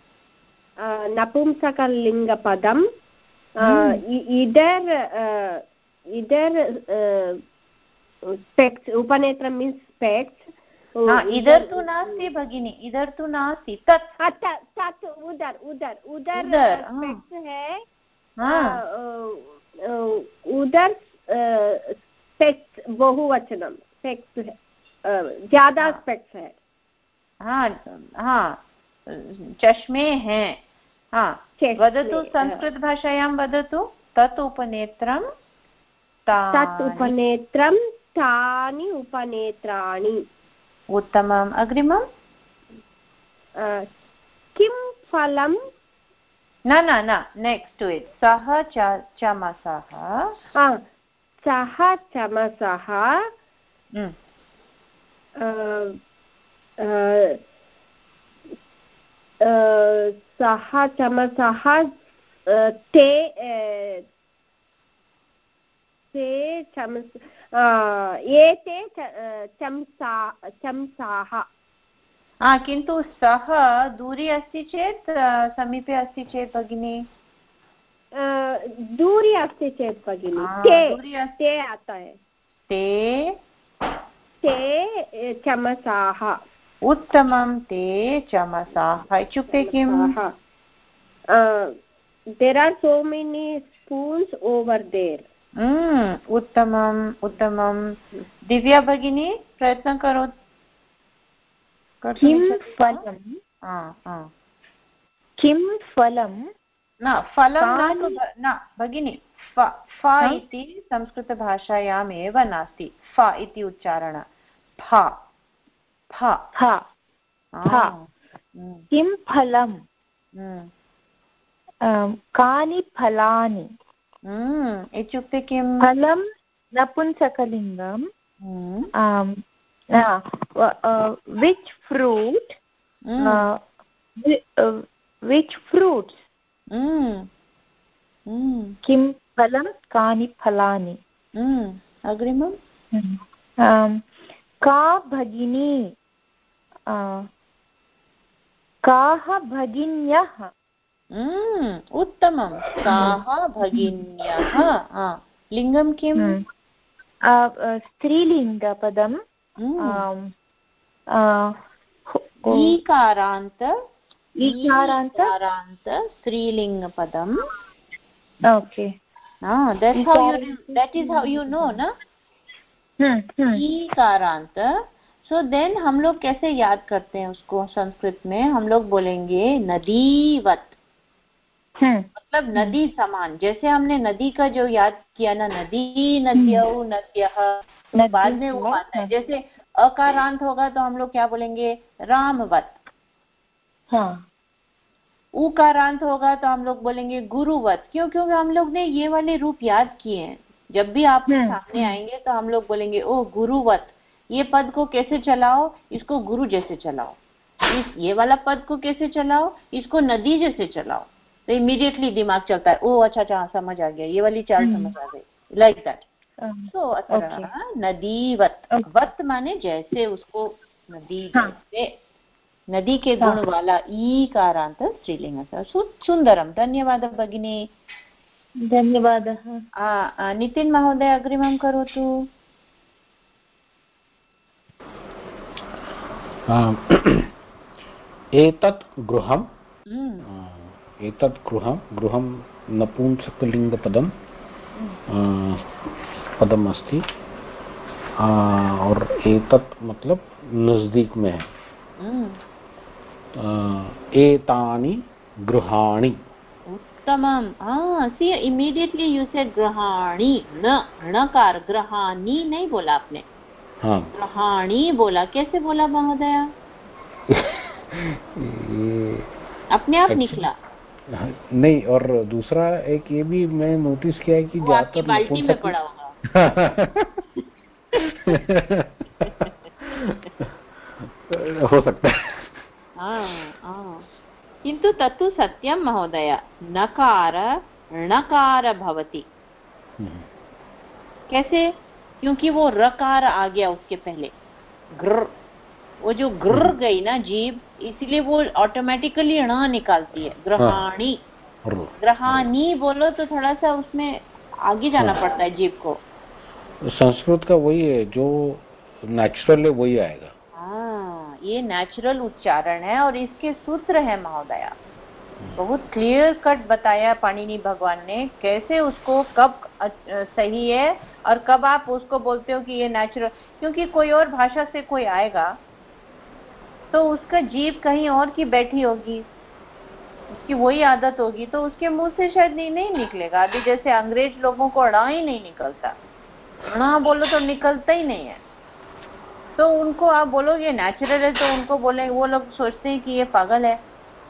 नपुंसकलिङ्गपदम्. Either either specs. उपनेत्रं मीन्स् स्पेक्ट्स्. इधर तु नास्ति भगिनी, इधर तु नास्ति. तत् तत् उधर उधर उधर स्पेक्ट्स् है. उधर स्पेक्ट्स् बहुवचनं. स्पेक्ट्स् है, ज्यादा स्पेक्ट्स है. हाँ हाँ, चश्मे हैं. हाँ, वदतु संस्कृत भाषायां वदतु. तत् उपनेत्रं, तत् उपनेत्रं, तानि उपनेत्राणि. उत्तमम्. अग्रिमं किं फलं? न न न नेक्स्ट टू इट. सः चमसः. सः चमसः. सः चमसः. ते ते चमस. एते चमसा चमसाः. किन्तु सः दूरे अस्ति चेत्, समीपे अस्ति चेत् भगिनी? दूरे अस्ति चेत् भगिनी ते ते आता है. ते ते चमसाः. उत्तमं. ते चमसाः इत्युक्ते किम्? There are so many spoons over there. उत्तमम् उत्तमं. दिव्या भगिनी प्रयत्नं करोतु. किं फलं? किं फलं? न फलं न भगिनी. फ इति संस्कृतभाषायाम् एव नास्ति. फ इति उच्चारण. फ फ. किं फलं? कानि फलानि? इत्युक्ते किं? फलं नपुंसकलिङ्गं which fruit uh, uh, which fruits mm. mm. किं फलं कानि फलानि mm. अग्रिमं um, का भगिनी uh, काः भगिन्यः mm. उत्तमं काः भगिन्यः लिङ्गं किम् स्त्रीलिङ्गपदं ईकारान्त ईकारान्त स्त्रीलिङ्गपदम् okay that's how you that is how you know ना ईकारान्त so then हम लोग कैसे याद करते हैं उसको संस्कृत में हम लोग बोलेंगे नदीवत मतलब नदी समान जैसे हमने नदी का जो याद किया ना नदी नद्यौ नद्यः बाद में वो आता है जैसे अकारांत होगा तो हम लोग क्या बोलेंगे रामवत हाँ उकारांत होगा तो हम लोग बोलेंगे गुरुवत क्यों क्योंकि हम लोग ने ये वाले रूप याद किए हैं जब भी आपके सामने आएंगे तो हम लोग बोलेंगे ओ गुरुवत ये पद को कैसे चलाओ इसको गुरु जैसे चलाओ इस ये वाला पद को कैसे चलाओ इसको नदी जैसे चलाओ तो इमीडिएटली दिमाग चलता है ओ अच्छा अच्छा समझ आ गया ये वाली चाल समझ आ गई लाइक दैट सो अतः नदीवत वत माने जैसे उसको नदी जैसे नदी के गुण वाला ईकारान्त स्त्रीलिंग सुन्दरं धन्यवादः भगिनी धन्यवादः नितिन महोदय अग्रिमं करोतु एतत् गृहं एतत् गृहं गृहं नपुंसकलिङ्गपदं पदम् अस्ति और एतत् मतलब नजदीक में है एतानि गृहाणि उत्तमं हाँ सी इमीडिएटली यू सेड गृहाणि न णकार गृहाणि नहीं बोला आपने हाँ गृहाणि बोला कैसे बोला महोदया अपने आप निकला नहीं और दूसरा एक ये भी मैं नोटिस किया है कि ज्यादातर बाल्टी में पड़ा होगा हो सकता है हाँ हाँ किंतु तत्तु सत्यं महोदय नकार णकार भवति कैसे क्योंकि वो रकार आ गया उसके पहले ग्र वो जो ग्र गई ना जीभ इसलिए वो ऑटोमेटिकली ण निकालती है ग्रहाणी ग्रहाणी बोलो तो थोड़ा सा उसमें आगे जाना पड़ता है जीभ को संस्कृत का वही है जो नेचुरल है वही आएगा हाँ ये नेचुरल उच्चारण है और इसके सूत्र है महोदया बहुत क्लियर कट बताया पाणिनि भगवान ने कैसे उसको कब सही है और कब आप उसको बोलते हो कि ये नेचुरल क्योंकि कोई और भाषा से कोई आएगा तो उसका जीभ कहीं और की बैठी होगी उसकी वही आदत होगी तो उसके मुंह से शायद नहीं, नहीं निकलेगा अभी जैसे अंग्रेज लोगों को ड़ा ही नहीं निकलता ड़ा बोलो तो निकलता ही नहीं है तो उनको आप बोलोगे नेचुरल है तो उनको बोले वो लोग सोचते हैं कि ये पागल है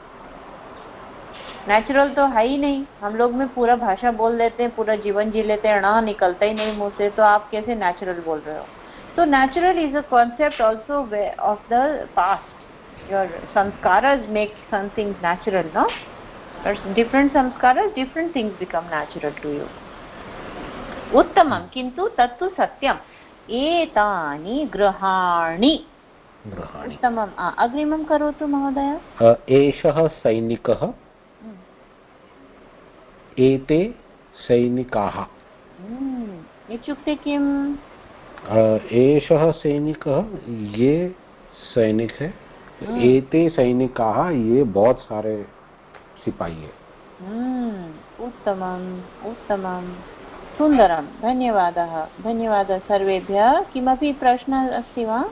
नेचुरल तो है ही नहीं हम लोग में पूरा भाषा बोल देते हैं पूरा जीवन जी लेते हैं ड़ा निकलता ही नहीं मुंह से तो आप कैसे नेचुरल बोल रहे हो तो natural is a concept also of the past your sanskaras make something natural no different sanskaras different things become natural to you उत्तमं किंतु तत्तु सत्यम एतानि गृहाणि उत्तमम् अग्रिमं करोतु महोदय एषः सैनिकः एते सैनिकाः इत्युक्ते किम् एषः सैनिकः ये सैनिक है एते सैनिकाः ये बहुत सारे सिपाही है उत्तमम् उत्तमं सुन्दरं धन्यवादः धन्यवादः सर्वेभ्यः किमपि प्रश्नः अस्ति वा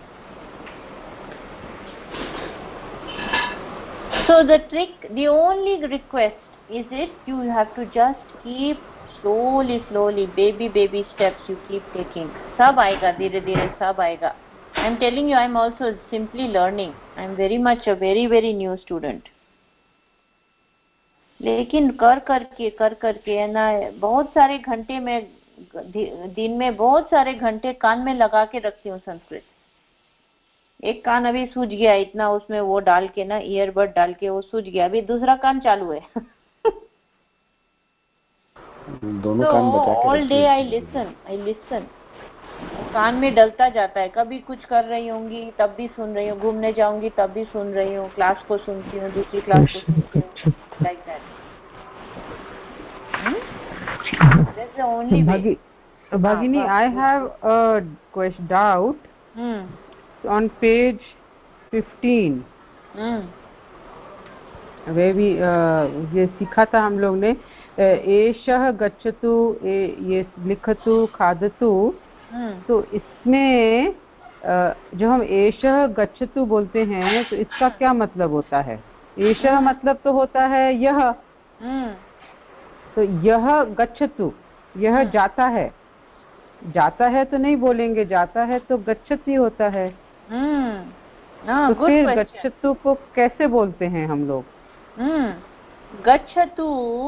so the trick the only request is it you have to just keep slowly slowly baby baby steps you keep taking sab aayega dheere dheere sab aayega I am telling you I am also simply learning I am very much a very very new student लेकिन कर करके कर करके है ना बहुत सारे घंटे में दिन में बहुत सारे घंटे कान में लगा के रखती हूँ संस्कृत। एक कान अभी सूज गया, इतना उसमें वो डाल के ना, ईयरबड डाल के वो सूज गया, अभी दूसरा कान चालू है। दोनों कान बचा के all day I listen I listen कान में डलता जाता है। कभी कुछ कर रही होंगी तब भी सुन रही हूँ, घूमने जाऊंगी तब भी सुन रही हूँ, क्लास को सुनती हूँ, दूसरी क्लास को सुनती हूँ, like that. That's the only way. Bhagini, I have a question doubt. Hmm. On page fifteen, Hmm. where we ये सीखा था हम लोग ने, एषः गच्छतु, ये लिखतु, खादतु। तो इसमें जो हम एषः गच्छतु बोलते हैं, तो इसका क्या मतलब होता है? एषः मतलब तो होता है यह, तो यह गच्छतु, यह जाता है, जाता है तो नहीं बोलेंगे, जाता है तो गच्छति होता है। हम्म तो फिर गच्छतु को कैसे बोलते हैं हम लोग? गच्छतु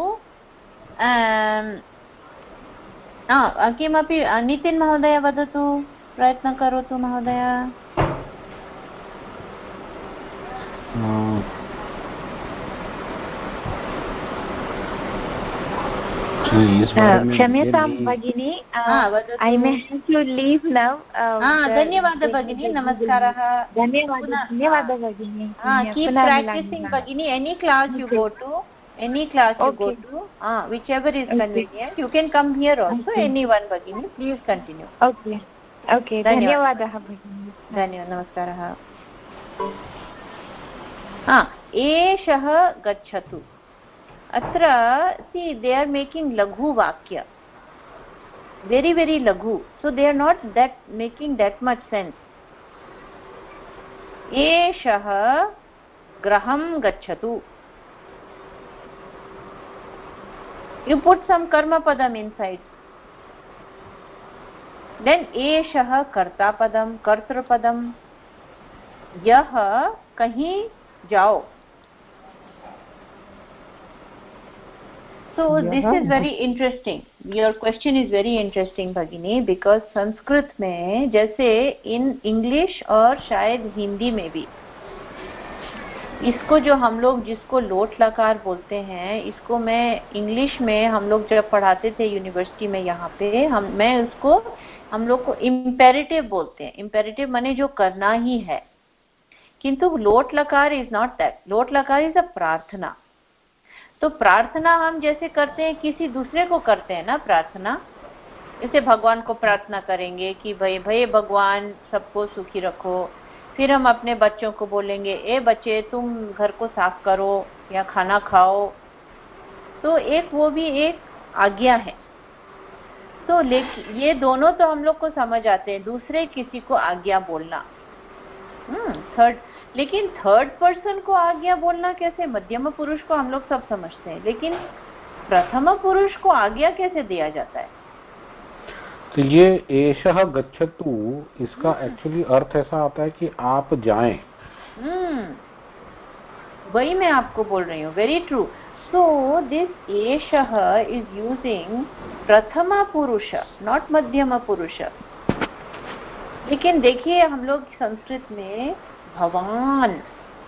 किमपि नितिन महोदय वदतु, प्रयत्नं करोतु महोदय। क्षम्यतां भगिनी, I may have to leave now. धन्यवादः भगिनी, नमस्कारः। धन्यवादः धन्यवादः भगिनी। कीप प्रैक्टिसिंग भगिनी, any class you go to, any class you go to, ah whichever is convenient, you can come here also, anyone भगिनी, please continue. Okay okay, धन्यवादः भगिनी। धन्यवादः, नमस्कारः। हा, एषः गच्छतु, अत्र see they are making लघु वाक्य, very very लघु, so they are not that making that much sense. एषः गृहं गच्छतु, you put some karma padam inside, then एषः कर्ता पदम, कर्तृ पदम, यह कहीं जाओ। So this is very interesting, your question is very interesting भगिनी, because संस्कृत में जैसे in English और शायद हिंदी में भी इसको जो हम लोग जिसको लोट लकार बोलते हैं, इसको मैं इंग्लिश में हम लोग जब पढ़ाते थे यूनिवर्सिटी में, यहाँ पे हम मैं उसको हम लोग को इम्पेरेटिव बोलते हैं। इम्पेरेटिव माने जो करना ही है, किंतु लोट लकार इज नॉट दैट। लोट लकार इज अ प्रार्थना। तो प्रार्थना हम जैसे करते हैं, किसी दूसरे को करते हैं ना प्रार्थना, जैसे भगवान को प्रार्थना करेंगे कि भाई भाई भगवान सबको सुखी रखो, फिर हम अपने बच्चों को बोलेंगे ए बच्चे तुम घर को साफ करो या खाना खाओ, तो एक वो भी एक आज्ञा है। तो लेकिन ये दोनों तो हम लोग को समझ आते हैं, दूसरे किसी को आज्ञा बोलना। हम्म थर्ड, लेकिन थर्ड पर्सन को आज्ञा बोलना कैसे? मध्यम पुरुष को हम लोग सब समझते हैं, लेकिन प्रथम पुरुष को आज्ञा कैसे दिया जाता है? तो ये एषः गच्छतु, इसका एक्चुअली अर्थ ऐसा आता है कि आप जाएं। हम्म वही मैं आपको बोल रही हूँ, वेरी ट्रू। सो दिस एषः इज यूजिंग प्रथमा पुरुष, नॉट मध्यम पुरुष। लेकिन देखिए हम लोग संस्कृत में भवान,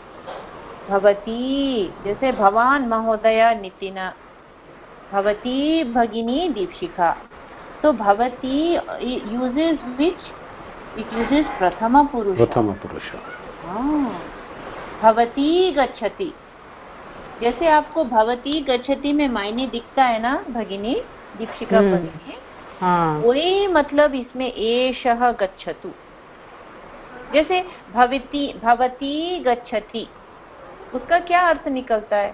भवती, जैसे भवान महोदय नितिन, भवती भगिनी दीक्षिका, तो भवती uses which? It uses प्रथम पुरुष। प्रथम पुरुष। हाँ, भवती गच्छति, जैसे आपको भवती गच्छति में मायने दिखता है ना भगिनी दीक्षिका भगिनी, हाँ, वही मतलब इसमें एषः गच्छतु। जैसे भवती भवती गच्छति, उसका क्या अर्थ निकलता है?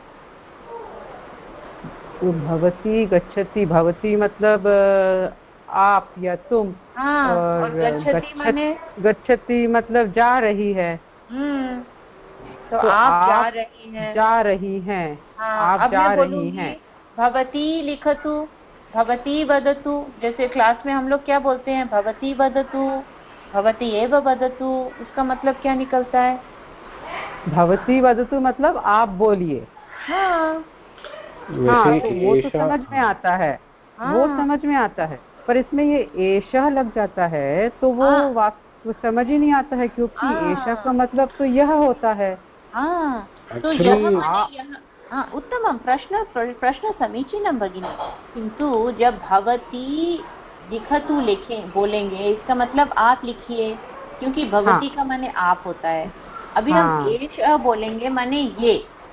तो भवती गच्छति, भवती मतलब आप या तुम। हाँ, और, और गच्छति माने गच्छति मतलब जा रही है। हम्म तो, तो आप, आप जा रही हैं, जा रही हैं। हाँ, आप जा रही हैं। भवती लिखतु, भवती वदतु, जैसे क्लास में हम लोग क्या बोलते हैं? भवती वदतु, भवती एव वदतु, उसका मतलब क्या निकलता है? भवती वदतु मतलब आप बोलिए। हाँ हाँ, तो वो तो समझ में आता है। हाँ, वो समझ में आता है। पर इसमें ये एषः लग जाता है तो वो वाक्य समझ ही नहीं आता है, क्योंकि एषः का मतलब तो यह होता है। हाँ, तो यह माने यह। हाँ, उत्तमं, प्रश्न प्रश्न समीचीनं भगिनी। किन्तु जब भवती लिखतु लिखें बोलेंगे, इसका मतलब आप लिखिए, क्योंकि भवती हाँ। का माने आप होता है। अभी हाँ। हम एषः बोलेंगे माने ये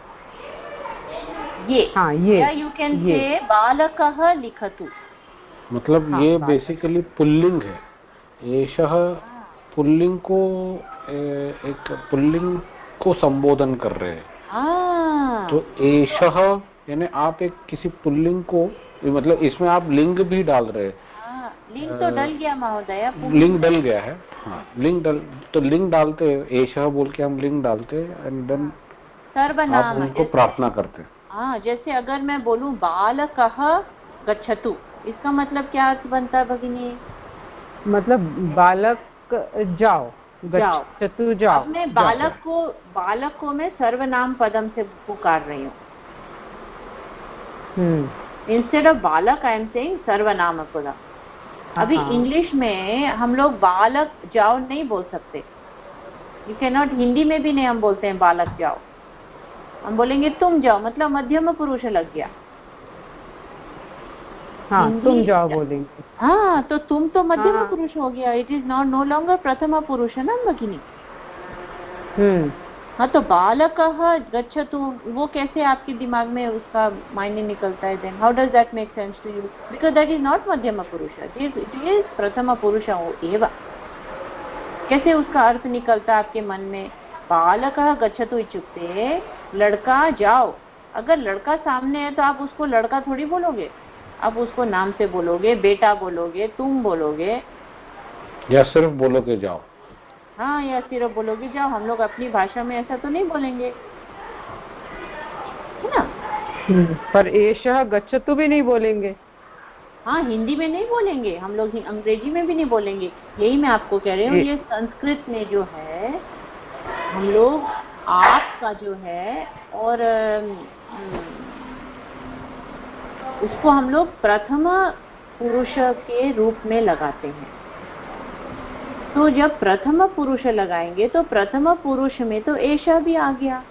ये हाँ, ये या यू कैन से बालकः लिखतु, मतलब हाँ, ये बेसिकली पुल्लिंग है। एषः पुल्लिंग को एक पुल्लिंग को संबोधन कर रहे हैं। हाँ। तो एषः यानी आप एक किसी पुल्लिंग को, मतलब इसमें आप लिंग भी डाल रहे हैं। हाँ, लिंग तो डल गया महोदय, लिंग डल गया है। हाँ, लिंग डल, तो लिंग डालते हैं, एषः बोल के हम लिंग डालते हैं एंड देन सर्वनाम आप उनको प्रार्थना करते हैं। हाँ, जैसे अगर मैं बोलूं बालकः गच्छतु, इसका मतलब क्या अर्थ बनता है भगिनी? मतलब बालक जाओ, गच्छतु जाओ। अब मैं बालक को बालक को मैं सर्वनाम पदम से पुकार रही हूँ। इंस्टेड ऑफ बालक आई एम सेइंग सर्वनाम पदम। अभी इंग्लिश में हम लोग बालक जाओ नहीं बोल सकते, यू कैन नॉट। हिंदी में भी नहीं हम बोलते हैं बालक जाओ, हम बोलेंगे तुम जाओ, मतलब मध्यम पुरुष लग गया। हाँ, तुम जाओ बोलेंगे। हाँ, तो तुम तो मध्यम हाँ। पुरुष हो गया, it is not no longer प्रथम पुरुष है ना भगिनी। हम्म हाँ, तो बालकः गच्छतु, वो कैसे आपके दिमाग में उसका मायने निकलता है? Then how does that make sense to you? Because that is not मध्यम पुरुष, इट इज प्रथम पुरुष एव। कैसे उसका अर्थ निकलता है आपके मन में? बालकः गच्छतु इत्युक्ते लड़का जाओ। अगर लड़का सामने है तो आप उसको लड़का थोड़ी बोलोगे, आप उसको नाम से बोलोगे, बेटा बोलोगे, तुम बोलोगे, या सिर्फ बोलोगे जाओ। हाँ, या सिर्फ बोलोगे जाओ। हम लोग अपनी भाषा में ऐसा तो नहीं बोलेंगे, है ना? पर एषः गच्छतु भी नहीं बोलेंगे। हाँ, हिंदी में नहीं बोलेंगे हम लोग, अंग्रेजी में भी नहीं बोलेंगे। यही मैं आपको कह रही हूँ, ये संस्कृत में जो है हम लोग आपका जो है और उसको हम लोग प्रथम पुरुष के रूप में लगाते हैं। तो जब प्रथम पुरुष लगाएंगे तो प्रथम पुरुष में तो एषः भी आ गया,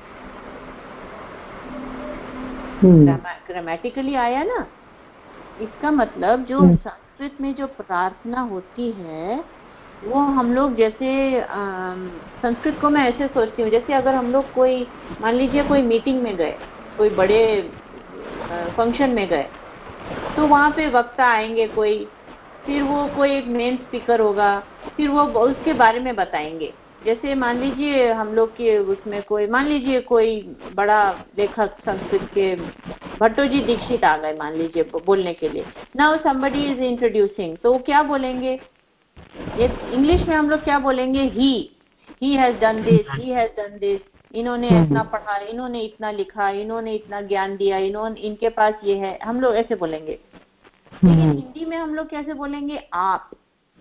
ग्रामेटिकली आया ना। इसका मतलब जो संस्कृत में जो प्रार्थना होती है वो हम लोग जैसे आ, संस्कृत को मैं ऐसे सोचती हूँ, जैसे अगर हम लोग कोई मान लीजिए कोई मीटिंग में गए, कोई बड़े फंक्शन में गए, तो वहाँ पे वक्ता आएंगे कोई, फिर वो कोई एक मेन स्पीकर होगा, फिर वो उसके बारे में बताएंगे। जैसे मान लीजिए हम लोग के उसमें कोई, मान लीजिए कोई बड़ा लेखक संस्कृत के भट्टोजी दीक्षित आ गए मान लीजिए बोलने के लिए। नाउ समबडी इज इंट्रोड्यूसिंग, तो वो क्या बोलेंगे? ये इंग्लिश में हम लोग क्या बोलेंगे? He he has done this, he has done this, इन्होंने इतना पढ़ा, इन्होंने इतना लिखा, इन्होंने इतना ज्ञान दिया, इन्होंने, इनके पास ये है, हम लोग ऐसे बोलेंगे। लेकिन हिंदी में हम लोग कैसे बोलेंगे? आप।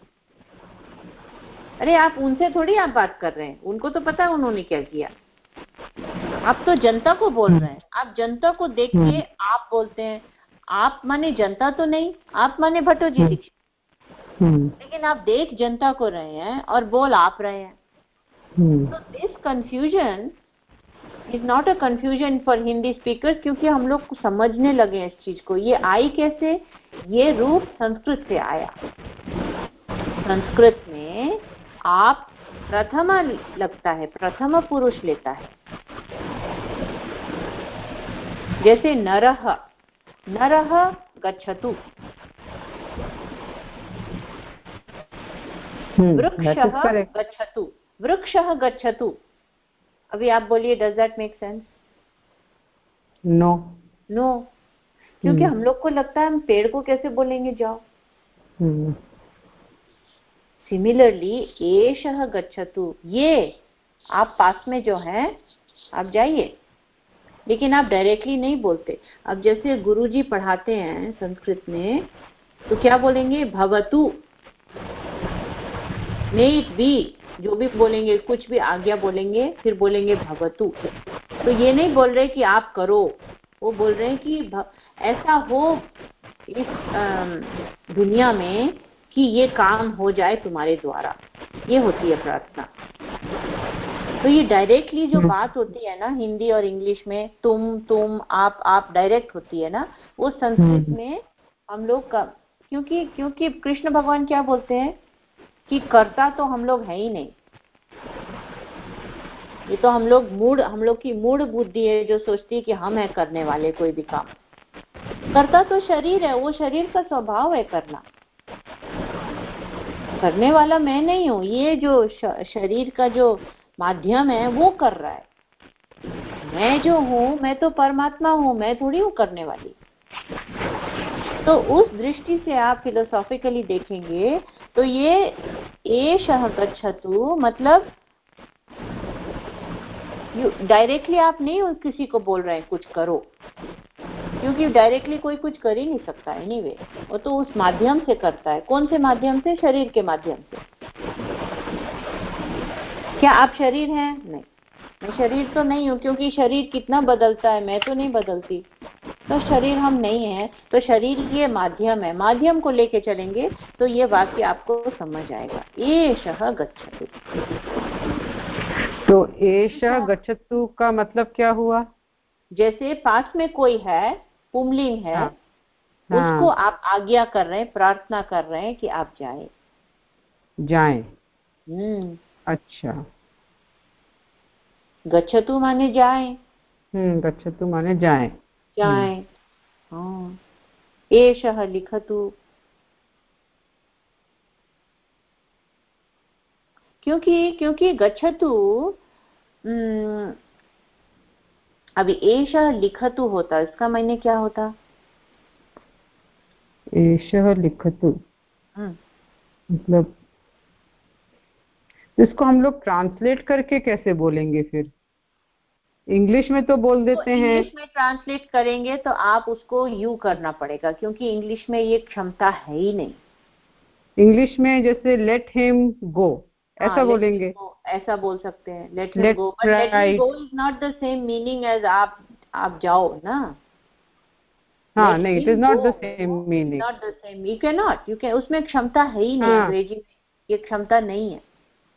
अरे आप उनसे थोड़ी आप बात कर रहे हैं, उनको तो पता है उन्होंने क्या किया। आप तो जनता को बोल रहे हैं, आप जनता को देख के आप बोलते हैं। आप माने जनता तो नहीं, आप माने भट्टोजी दीक्षित, लेकिन आप देख जनता को रहे हैं और बोल आप रहे हैं। तो this confusion is not a confusion for Hindi speakers, क्योंकि हम लोग समझने लगे इस चीज को। ये आई कैसे? ये रूप संस्कृत से आया। संस्कृत में आप प्रथम लगता है, प्रथम पुरुष लेता है। जैसे नरः, नरः गच्छतु, वृक्षः गच्छतु, वृक्षः गच्छतु। अभी आप बोलिए, does that make sense? No no, क्योंकि हम लोग को लगता है हम पेड़ को कैसे बोलेंगे जाओ। सिमिलरली एषः गच्छतु, ये आप पास में जो है आप जाइए, लेकिन आप डायरेक्टली नहीं बोलते। अब जैसे गुरुजी पढ़ाते हैं संस्कृत में, तो क्या बोलेंगे? भवतु, मे इट बी, जो भी बोलेंगे, कुछ भी आज्ञा बोलेंगे, फिर बोलेंगे भवतु। तो ये नहीं बोल रहे कि आप करो, वो बोल रहे हैं कि ऐसा हो इस अम, दुनिया में कि ये काम हो जाए तुम्हारे द्वारा, ये होती है प्रार्थना। तो ये डायरेक्टली जो बात होती है ना हिंदी और इंग्लिश में, तुम तुम आप आप डायरेक्ट होती है ना, वो संस्कृत में हम लोग का, क्योंकि क्योंकि कृष्ण भगवान क्या बोलते हैं कि कर्ता तो हम लोग है ही नहीं, ये तो हम लोग मूड हम लोग की मूड बुद्धि है जो सोचती है कि हम है करने वाले कोई भी काम। करता तो शरीर है, वो शरीर का स्वभाव है करना, करने वाला मैं नहीं हूँ। ये जो शरीर का जो माध्यम है वो कर रहा है, मैं जो हूँ मैं तो परमात्मा हूँ, मैं थोड़ी हूँ करने वाली। तो उस दृष्टि से आप फिलोसॉफिकली देखेंगे तो ये एषः गच्छतु मतलब डायरेक्टली आप नहीं किसी को बोल रहे हैं कुछ करो, क्योंकि डायरेक्टली कोई कुछ कर ही नहीं सकता एनीवे, वो तो उस माध्यम से करता है। कौन से माध्यम से? शरीर के माध्यम से। क्या आप शरीर हैं? नहीं, मैं शरीर तो नहीं हूँ, क्योंकि शरीर कितना बदलता है, मैं तो नहीं बदलती, तो शरीर हम नहीं है। तो शरीर ये माध्यम है, माध्यम को लेके चलेंगे तो ये वाक्य आपको समझ आएगा। एषः गच्छतु, तो एषः गच्छतु का मतलब क्या हुआ? जैसे पास में कोई है, पुंलिंग है, हाँ, उसको हाँ, आप आज्ञा कर रहे हैं, प्रार्थना कर रहे हैं कि आप जाएं जाएं। हम्म अच्छा, गच्छतु माने जाएं। हम्म गच्छतु माने जाएं जाएं हाँ। एषः लिखतु, क्योंकि क्योंकि गच्छतु अभी एषः लिखतु होता, इसका मायने क्या होता? एषः लिखतु मतलब इसको हम लोग ट्रांसलेट करके कैसे बोलेंगे फिर? इंग्लिश में तो बोल देते तो हैं। इंग्लिश में ट्रांसलेट करेंगे तो आप उसको यू करना पड़ेगा, क्योंकि इंग्लिश में ये क्षमता है ही नहीं। इंग्लिश में जैसे लेट हिम गो ऐसा हाँ, बोलेंगे, ऐसा बोल सकते हैं, let him go, but let him go is not the same meaning as आप आप जाओ ना। हाँ नहीं, it is not the same meaning, not the same, you can not, you can, उसमें क्षमता है ही नहीं, अंग्रेजी में ये क्षमता नहीं है।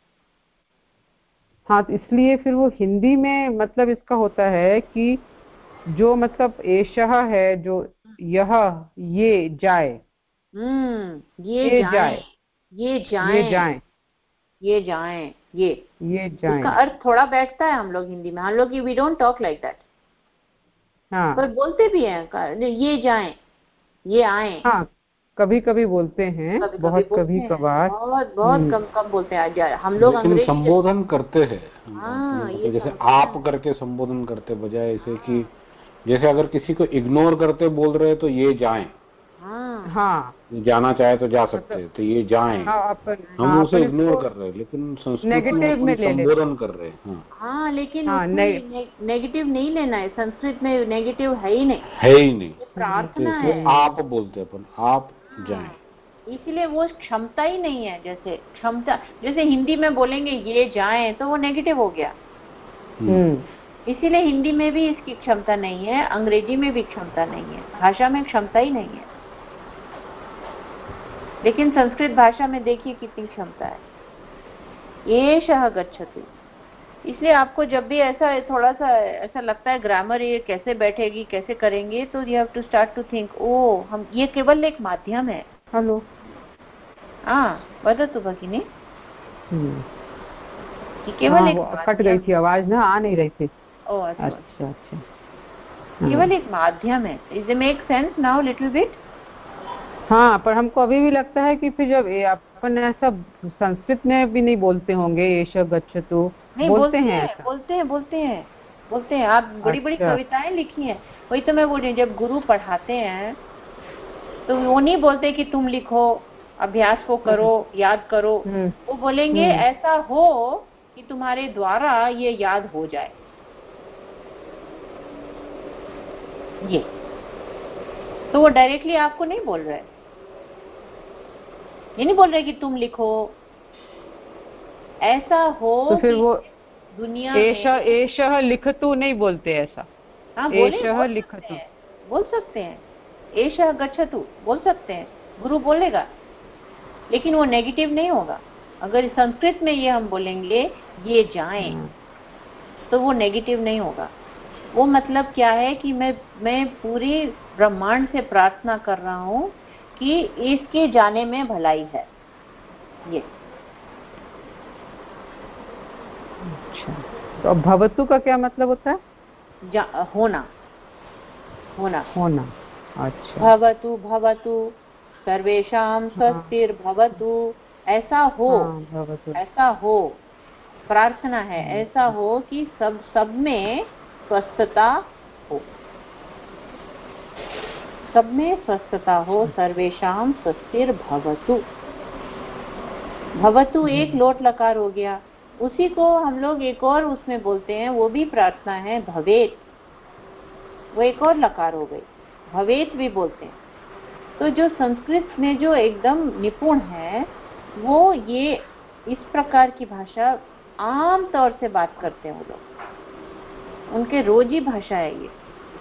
हाँ, तो इसलिए फिर वो हिंदी में मतलब इसका होता है कि जो मतलब एषः है, जो यह ये जाए, हम्म ये, ये जाए, जाए, ये जाए, ये जाए, ये जाए, ये ये जाए, इसका अर्थ थोड़ा बैठता है हम लोग हिंदी में, हम लोग we don't talk like that, हाँ, पर बोलते भी हैं ये जाए, ये आए, हाँ, कभी कभी बोलते हैं, कभी बहुत कभी कभी कभार, बहुत बहुत कम कम बोलते हैं हम लोग। अंग्रेजी संबोधन करते हैं, हाँ, ये जैसे आप करके संबोधन करते बजाय ऐसे कि जैसे अगर किसी को इग्नोर करते बोल रहे तो ये जाएं, हाँ हाँ, जाना चाहे तो जा सकते हैं, तो ये जाएं, हाँ, अपन, हम हाँ, उसे इग्नोर कर रहे हैं, लेकिन संस्कृत में अपन संबोधन कर रहे हैं। हाँ, हाँ, लेकिन हाँ, उसमें ने, नेगेटिव नहीं लेना है, संस्कृत में नेगेटिव है ही नहीं, है ही नहीं, प्रार्थना तो है, आप बोलते हैं अपन, आप जाएं, इसलिए वो क्षमता ही नहीं है। जैसे क्षमता, जैसे हिंदी में बोलेंगे ये जाएं तो वो नेगेटिव हो गया, इसीलिए हिंदी में भी इसकी क्षमता नहीं है, अंग्रेजी में भी क्षमता नहीं है, भाषा में क्षमता ही नहीं है। लेकिन संस्कृत भाषा में देखिए कितनी क्षमता है। एषः गच्छतु, इसलिए आपको जब भी ऐसा थोड़ा सा ऐसा लगता है ग्रामर ये कैसे बैठेगी, कैसे करेंगे, तो you have to start to think, ओ हम ये केवल एक माध्यम है। हेलो, हाँ वदतु भगिनी, केवल हाँ, एक वो कट गई थी आवाज ना, आ नहीं रही थी। ओ अच्छा अच्छा, अच्छा, केवल एक माध्यम है। Is it make sense now little bit? हाँ, पर हमको अभी भी लगता है कि फिर जब अपन ऐसा संस्कृत में भी नहीं बोलते होंगे एषः गच्छतु, नहीं बोलते हैं ऐसा? बोलते हैं बोलते हैं बोलते हैं आप बड़ी बड़ी अच्छा, कविताएं लिखी हैं, वही तो मैं बोल रही हूँ, जब गुरु पढ़ाते हैं तो वो नहीं बोलते कि तुम लिखो, अभ्यास को करो, याद करो, वो बोलेंगे ऐसा हो कि तुम्हारे द्वारा ये याद हो जाए। ये तो वो डायरेक्टली आपको नहीं बोल रहे, ये नहीं बोल रहे कि तुम लिखो, ऐसा हो तो फिर वो दुनिया एषः में। एषः लिखतु नहीं बोलते ऐसा? हाँ बोले, एषः लिखतु बोल सकते हैं, एषः गच्छतु बोल सकते हैं, गुरु बोलेगा, लेकिन वो नेगेटिव नहीं होगा। अगर संस्कृत में ये हम बोलेंगे ये जाएं, तो वो नेगेटिव नहीं होगा। वो मतलब क्या है कि मैं मैं पूरी ब्रह्मांड से प्रार्थना कर रहा हूँ कि इसके जाने में भलाई है। ये अच्छा, तो भवतु का क्या मतलब होता है? जा, होना होना होना। अच्छा, भवतु भवतु सर्वेषां स्वस्तिर्भवतु, ऐसा हो, हाँ, भवतु। ऐसा हो, प्रार्थना है ऐसा हो कि सब सब में स्वस्थता हो, सब में स्वस्थता हो। सर्वेषां स्वस्तिर्भवतु, भवतु एक लोट लकार हो गया, उसी को हम लोग एक और उसमें बोलते हैं, वो भी प्रार्थना है, भवेत, वो एक और लकार हो गई, भवेत भी बोलते हैं। तो जो संस्कृत में जो एकदम निपुण है वो ये इस प्रकार की भाषा आम तौर से बात करते हैं वो लोग, उनके रोजी भाषा है ये।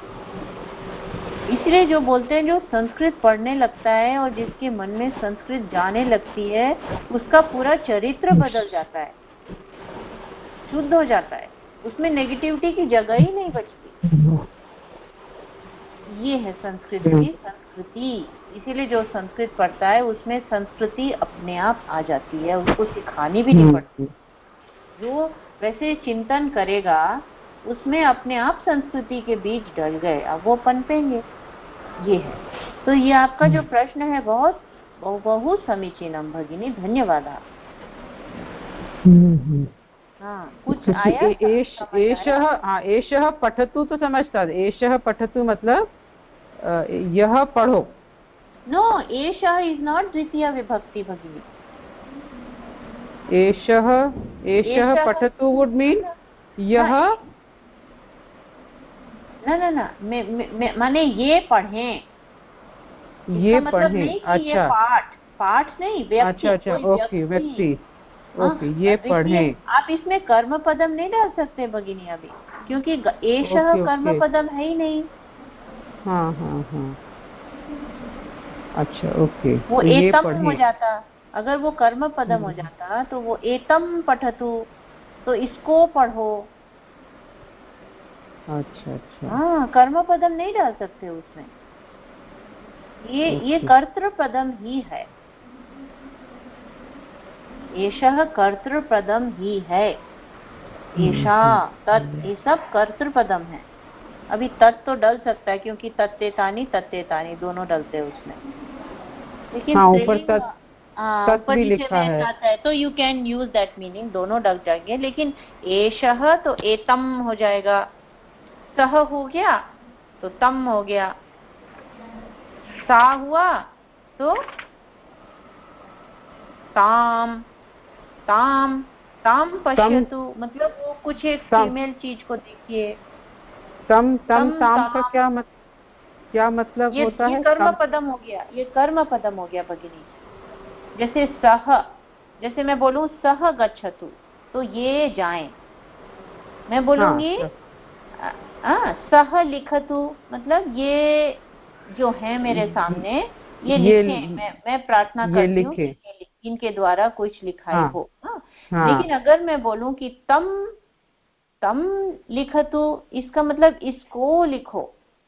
इसलिए जो बोलते हैं जो संस्कृत पढ़ने लगता है और जिसके मन में संस्कृत जाने लगती है उसका पूरा चरित्र बदल जाता है, शुद्ध हो जाता है, उसमें नेगेटिविटी की जगह ही नहीं बचती। ये है संस्कृत की संस्कृति। इसीलिए जो संस्कृत पढ़ता है उसमें संस्कृति अपने आप आ जाती है, उसको सिखानी भी नहीं पड़ती। जो वैसे चिंतन करेगा उसमें अपने आप संस्कृति के बीज डल गए, अब वो पनपेंगे। ये है। तो ये आपका जो प्रश्न है बहुत बहुत समीचीनम भगिनी, धन्यवाद। हाँ, कुछ आया? एषः हाँ, एषः पठतु तो समझता, एषः पठतु मतलब यह पढ़ो। नो, एषः इज नॉट द्वितीय विभक्ति भगिनी। एषः एषः पठतु वुड मीन यह, ना ना ना, माने ये पढ़ें, ये मतलब पढ़ें। नहीं कि अच्छा, ये पाठ पाठ नहीं, व्यक्ति। अच्छा अच्छा, ओके, व्यक्ति, ओके, ये पढ़ें। आप इसमें कर्म पदम नहीं डाल सकते भगिनी अभी, क्योंकि एषः कर्म पदम है ही नहीं। हाँ हाँ हाँ, अच्छा, ओके, वो तो एतम हो जाता। अगर वो कर्म पदम हो जाता तो वो एतम पठतु, तो इसको पढ़ो। अच्छा अच्छा, हाँ, कर्म पदम नहीं डाल सकते उसमें, ये ये कर्तृ पदम ही है, एषः कर्तृ पदम ही है। एषा, तत्, ये सब कर्तृ पदम है। अभी तत् तो डल सकता है क्योंकि तत्तेतानी तत्तेतानी दोनों डलते हैं उसमें, लेकिन हाँ, ऊपर तत् ऊपर नीचे में आता है तो you can use that meaning, दोनों डल जाएंगे। लेकिन एषः तो एतम हो जाएगा, सह हो गया तो तम हो गया, सा हुआ तो ताम, ताम ताम पश्यतु, मतलब वो कुछ एक फीमेल चीज को देखिए। तम तम ताम का क्या मत क्या मतलब ये, होता ये है? कर्म पदम हो गया, ये कर्म पदम हो गया भगिनी। जैसे सह, जैसे मैं बोलूं सह गच्छतु तो ये जाएं, मैं बोलूंगी हाँ, सह लिखतु मतलब ये जो है मेरे सामने ये, ये लिखे, मैं मैं प्रार्थना करती हूँ कि इनके द्वारा कुछ लिखाई हो। हाँ, लेकिन अगर मैं बोलूं कि तम तम लिखतु, इसका मतलब इसको लिखो।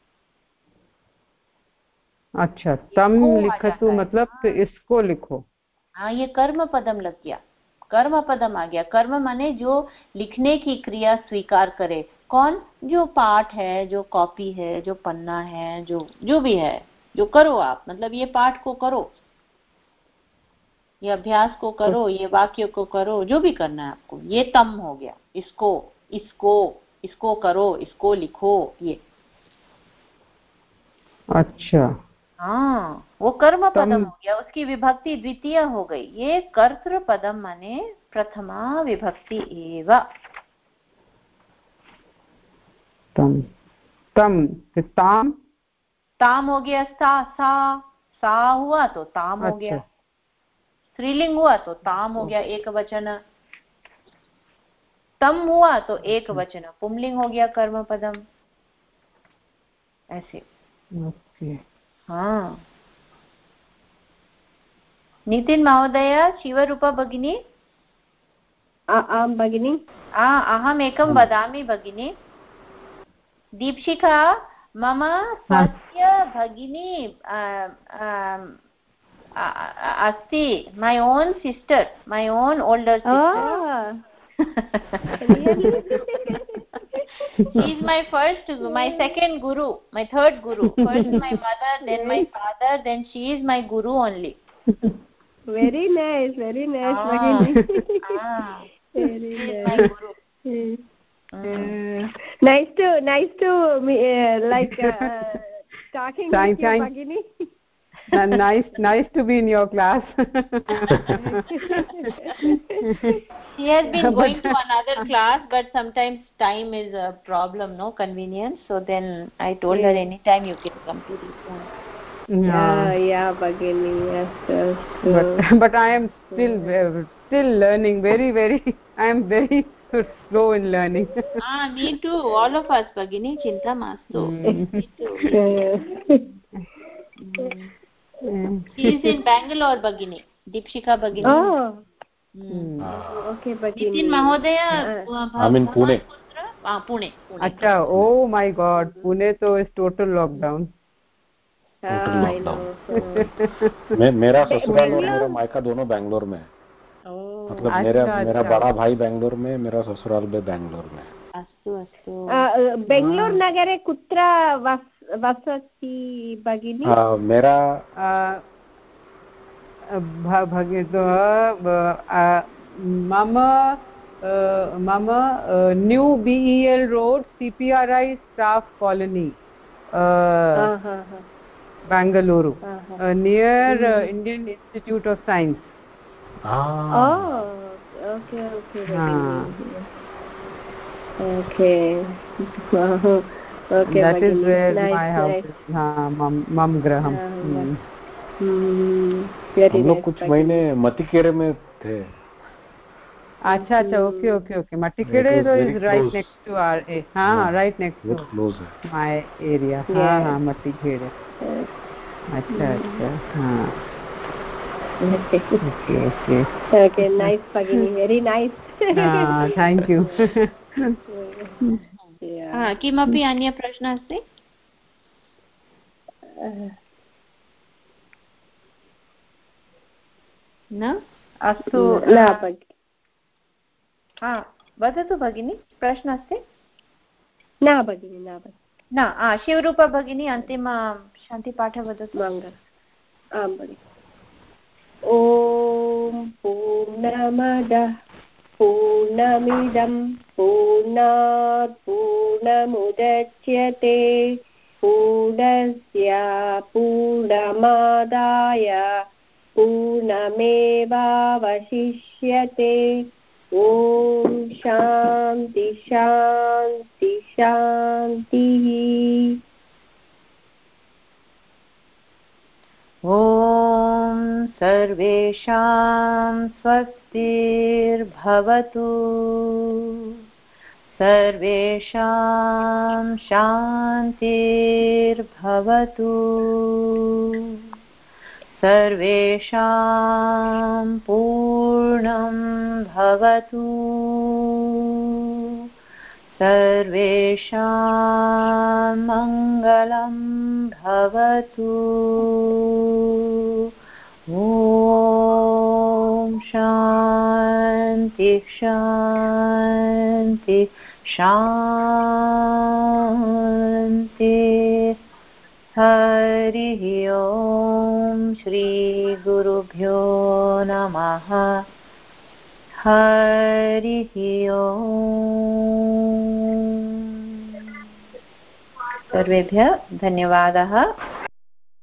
अच्छा, तम लिखतु मतलब तो इसको लिखो। हाँ, ये कर्म पदम लग गया, कर्म पदम आ गया। कर्म माने जो लिखने की क्रिया स्वीकार करे। कौन? जो पाठ है, जो कॉपी है, जो पन्ना है, जो जो भी है, जो करो आप, मतलब ये पाठ को करो, ये अभ्यास को करो, ये वाक्य को करो, जो भी करना है आपको, ये तम हो गया। इसको इसको इसको करो, इसको लिखो, ये। अच्छा, हाँ, वो कर्म पदम हो गया, उसकी विभक्ति द्वितीय हो गई। ये कर्तृ पदम माने प्रथमा विभक्ति एव। तम तम ताम ताम हो गया, सा सा सा हुआ तो ताम हो गया। स्त्रीलिंग हुआ तो ताम हो गया एक वचन, तम हुआ तो एक वचन पुंलिंग हो गया कर्म पदम, ऐसे। ओके, हाँ नितिन महोदय शिवरूपा भगिनी आं भगिनी अहम् एकं वदामि भगिनी दीपशिखा मम स्वस्य भगिनी अस्ति my own sister my own older sister she is my first my second guru my third guru first my mother then my father then she is my guru only very nice very nice ah, Bhagini. ah. Very she is nice. my guru mm. Uh, nice to nice to uh, like uh, talking time, with you time. Bhagini. nice nice to be in your class. She has been going to another class but sometimes time is a problem, no convenience, so then I told her anytime you can come to this one. Yeah, yeah, Bhagini, yes, yes. But, but I am still uh, still learning very very I am very slow in learning. Ah, me too, all of us Bhagini, chinta mastu. Mm. Me too, me too. Mm. She is in Bangalore Bhagini, Deepshika Bhagini. Oh. Mm. Oh, okay, Bhagini. Nitin Mahodaya, uh, I'm in Pune. Ah, Pune. Pune. Acha, oh my God, Pune तो is total lockdown. Total lockdown मैं मेरा ससुराल और मेरा मायका दोनों बैंगलोर में है मतलब अच्छा, मेरा अच्छा। मेरा बड़ा भाई बैंगलोर में मेरा ससुराल भी बैंगलोर में अस्तु अस्तु बेंगलूर नगरे कुत्र वसति भगिनी मेरा भगिनी मम मम new B E L road C P R I staff colony Bangalore, uh, near uh, Indian Institute of Science. Ah. Oh, okay, okay. Ah. Okay. Okay. That Bhagini. is where nice, my house nice. is. हाँ, मम मम Graham. हम लोग कुछ महीने मतिकेरे में थे. अच्छा अच्छा okay okay okay Mathikere is right next to our हाँ right next to my area हाँ हाँ मटिकेरे अच्छा अच्छा हाँ okay okay okay okay nice Bhagini very nice हाँ thank you हाँ किमपि अन्य प्रश्नः अस्ति न अस्तु न हा वदतु भगिनी प्रश्नः अस्ति न भगिनी न न शिवरूपा भगिनी अन्तिम शान्तिपाठः वदतु मङ्गल आं भगिनि ॐ पूर्णमदः पूर्णमिदं पूर्णात् पूर्णमुदच्यते पूर्णस्य पूर्णमादाय पूर्णमेवावशिष्यते ॐ शान्ति शान्ति शान्तिः ॐ सर्वेषां स्वस्तिर्भवतु सर्वेषां शान्तिर्भवतु सर्वेषां पूर्णं भवतु सर्वेषां मङ्गलं भवतु ॐ शान्ति शान्ति शान्ति हरिः ॐ श्रीगुरुभ्यो नमः हरिः ॐ सर्वेभ्यः धन्यवादः।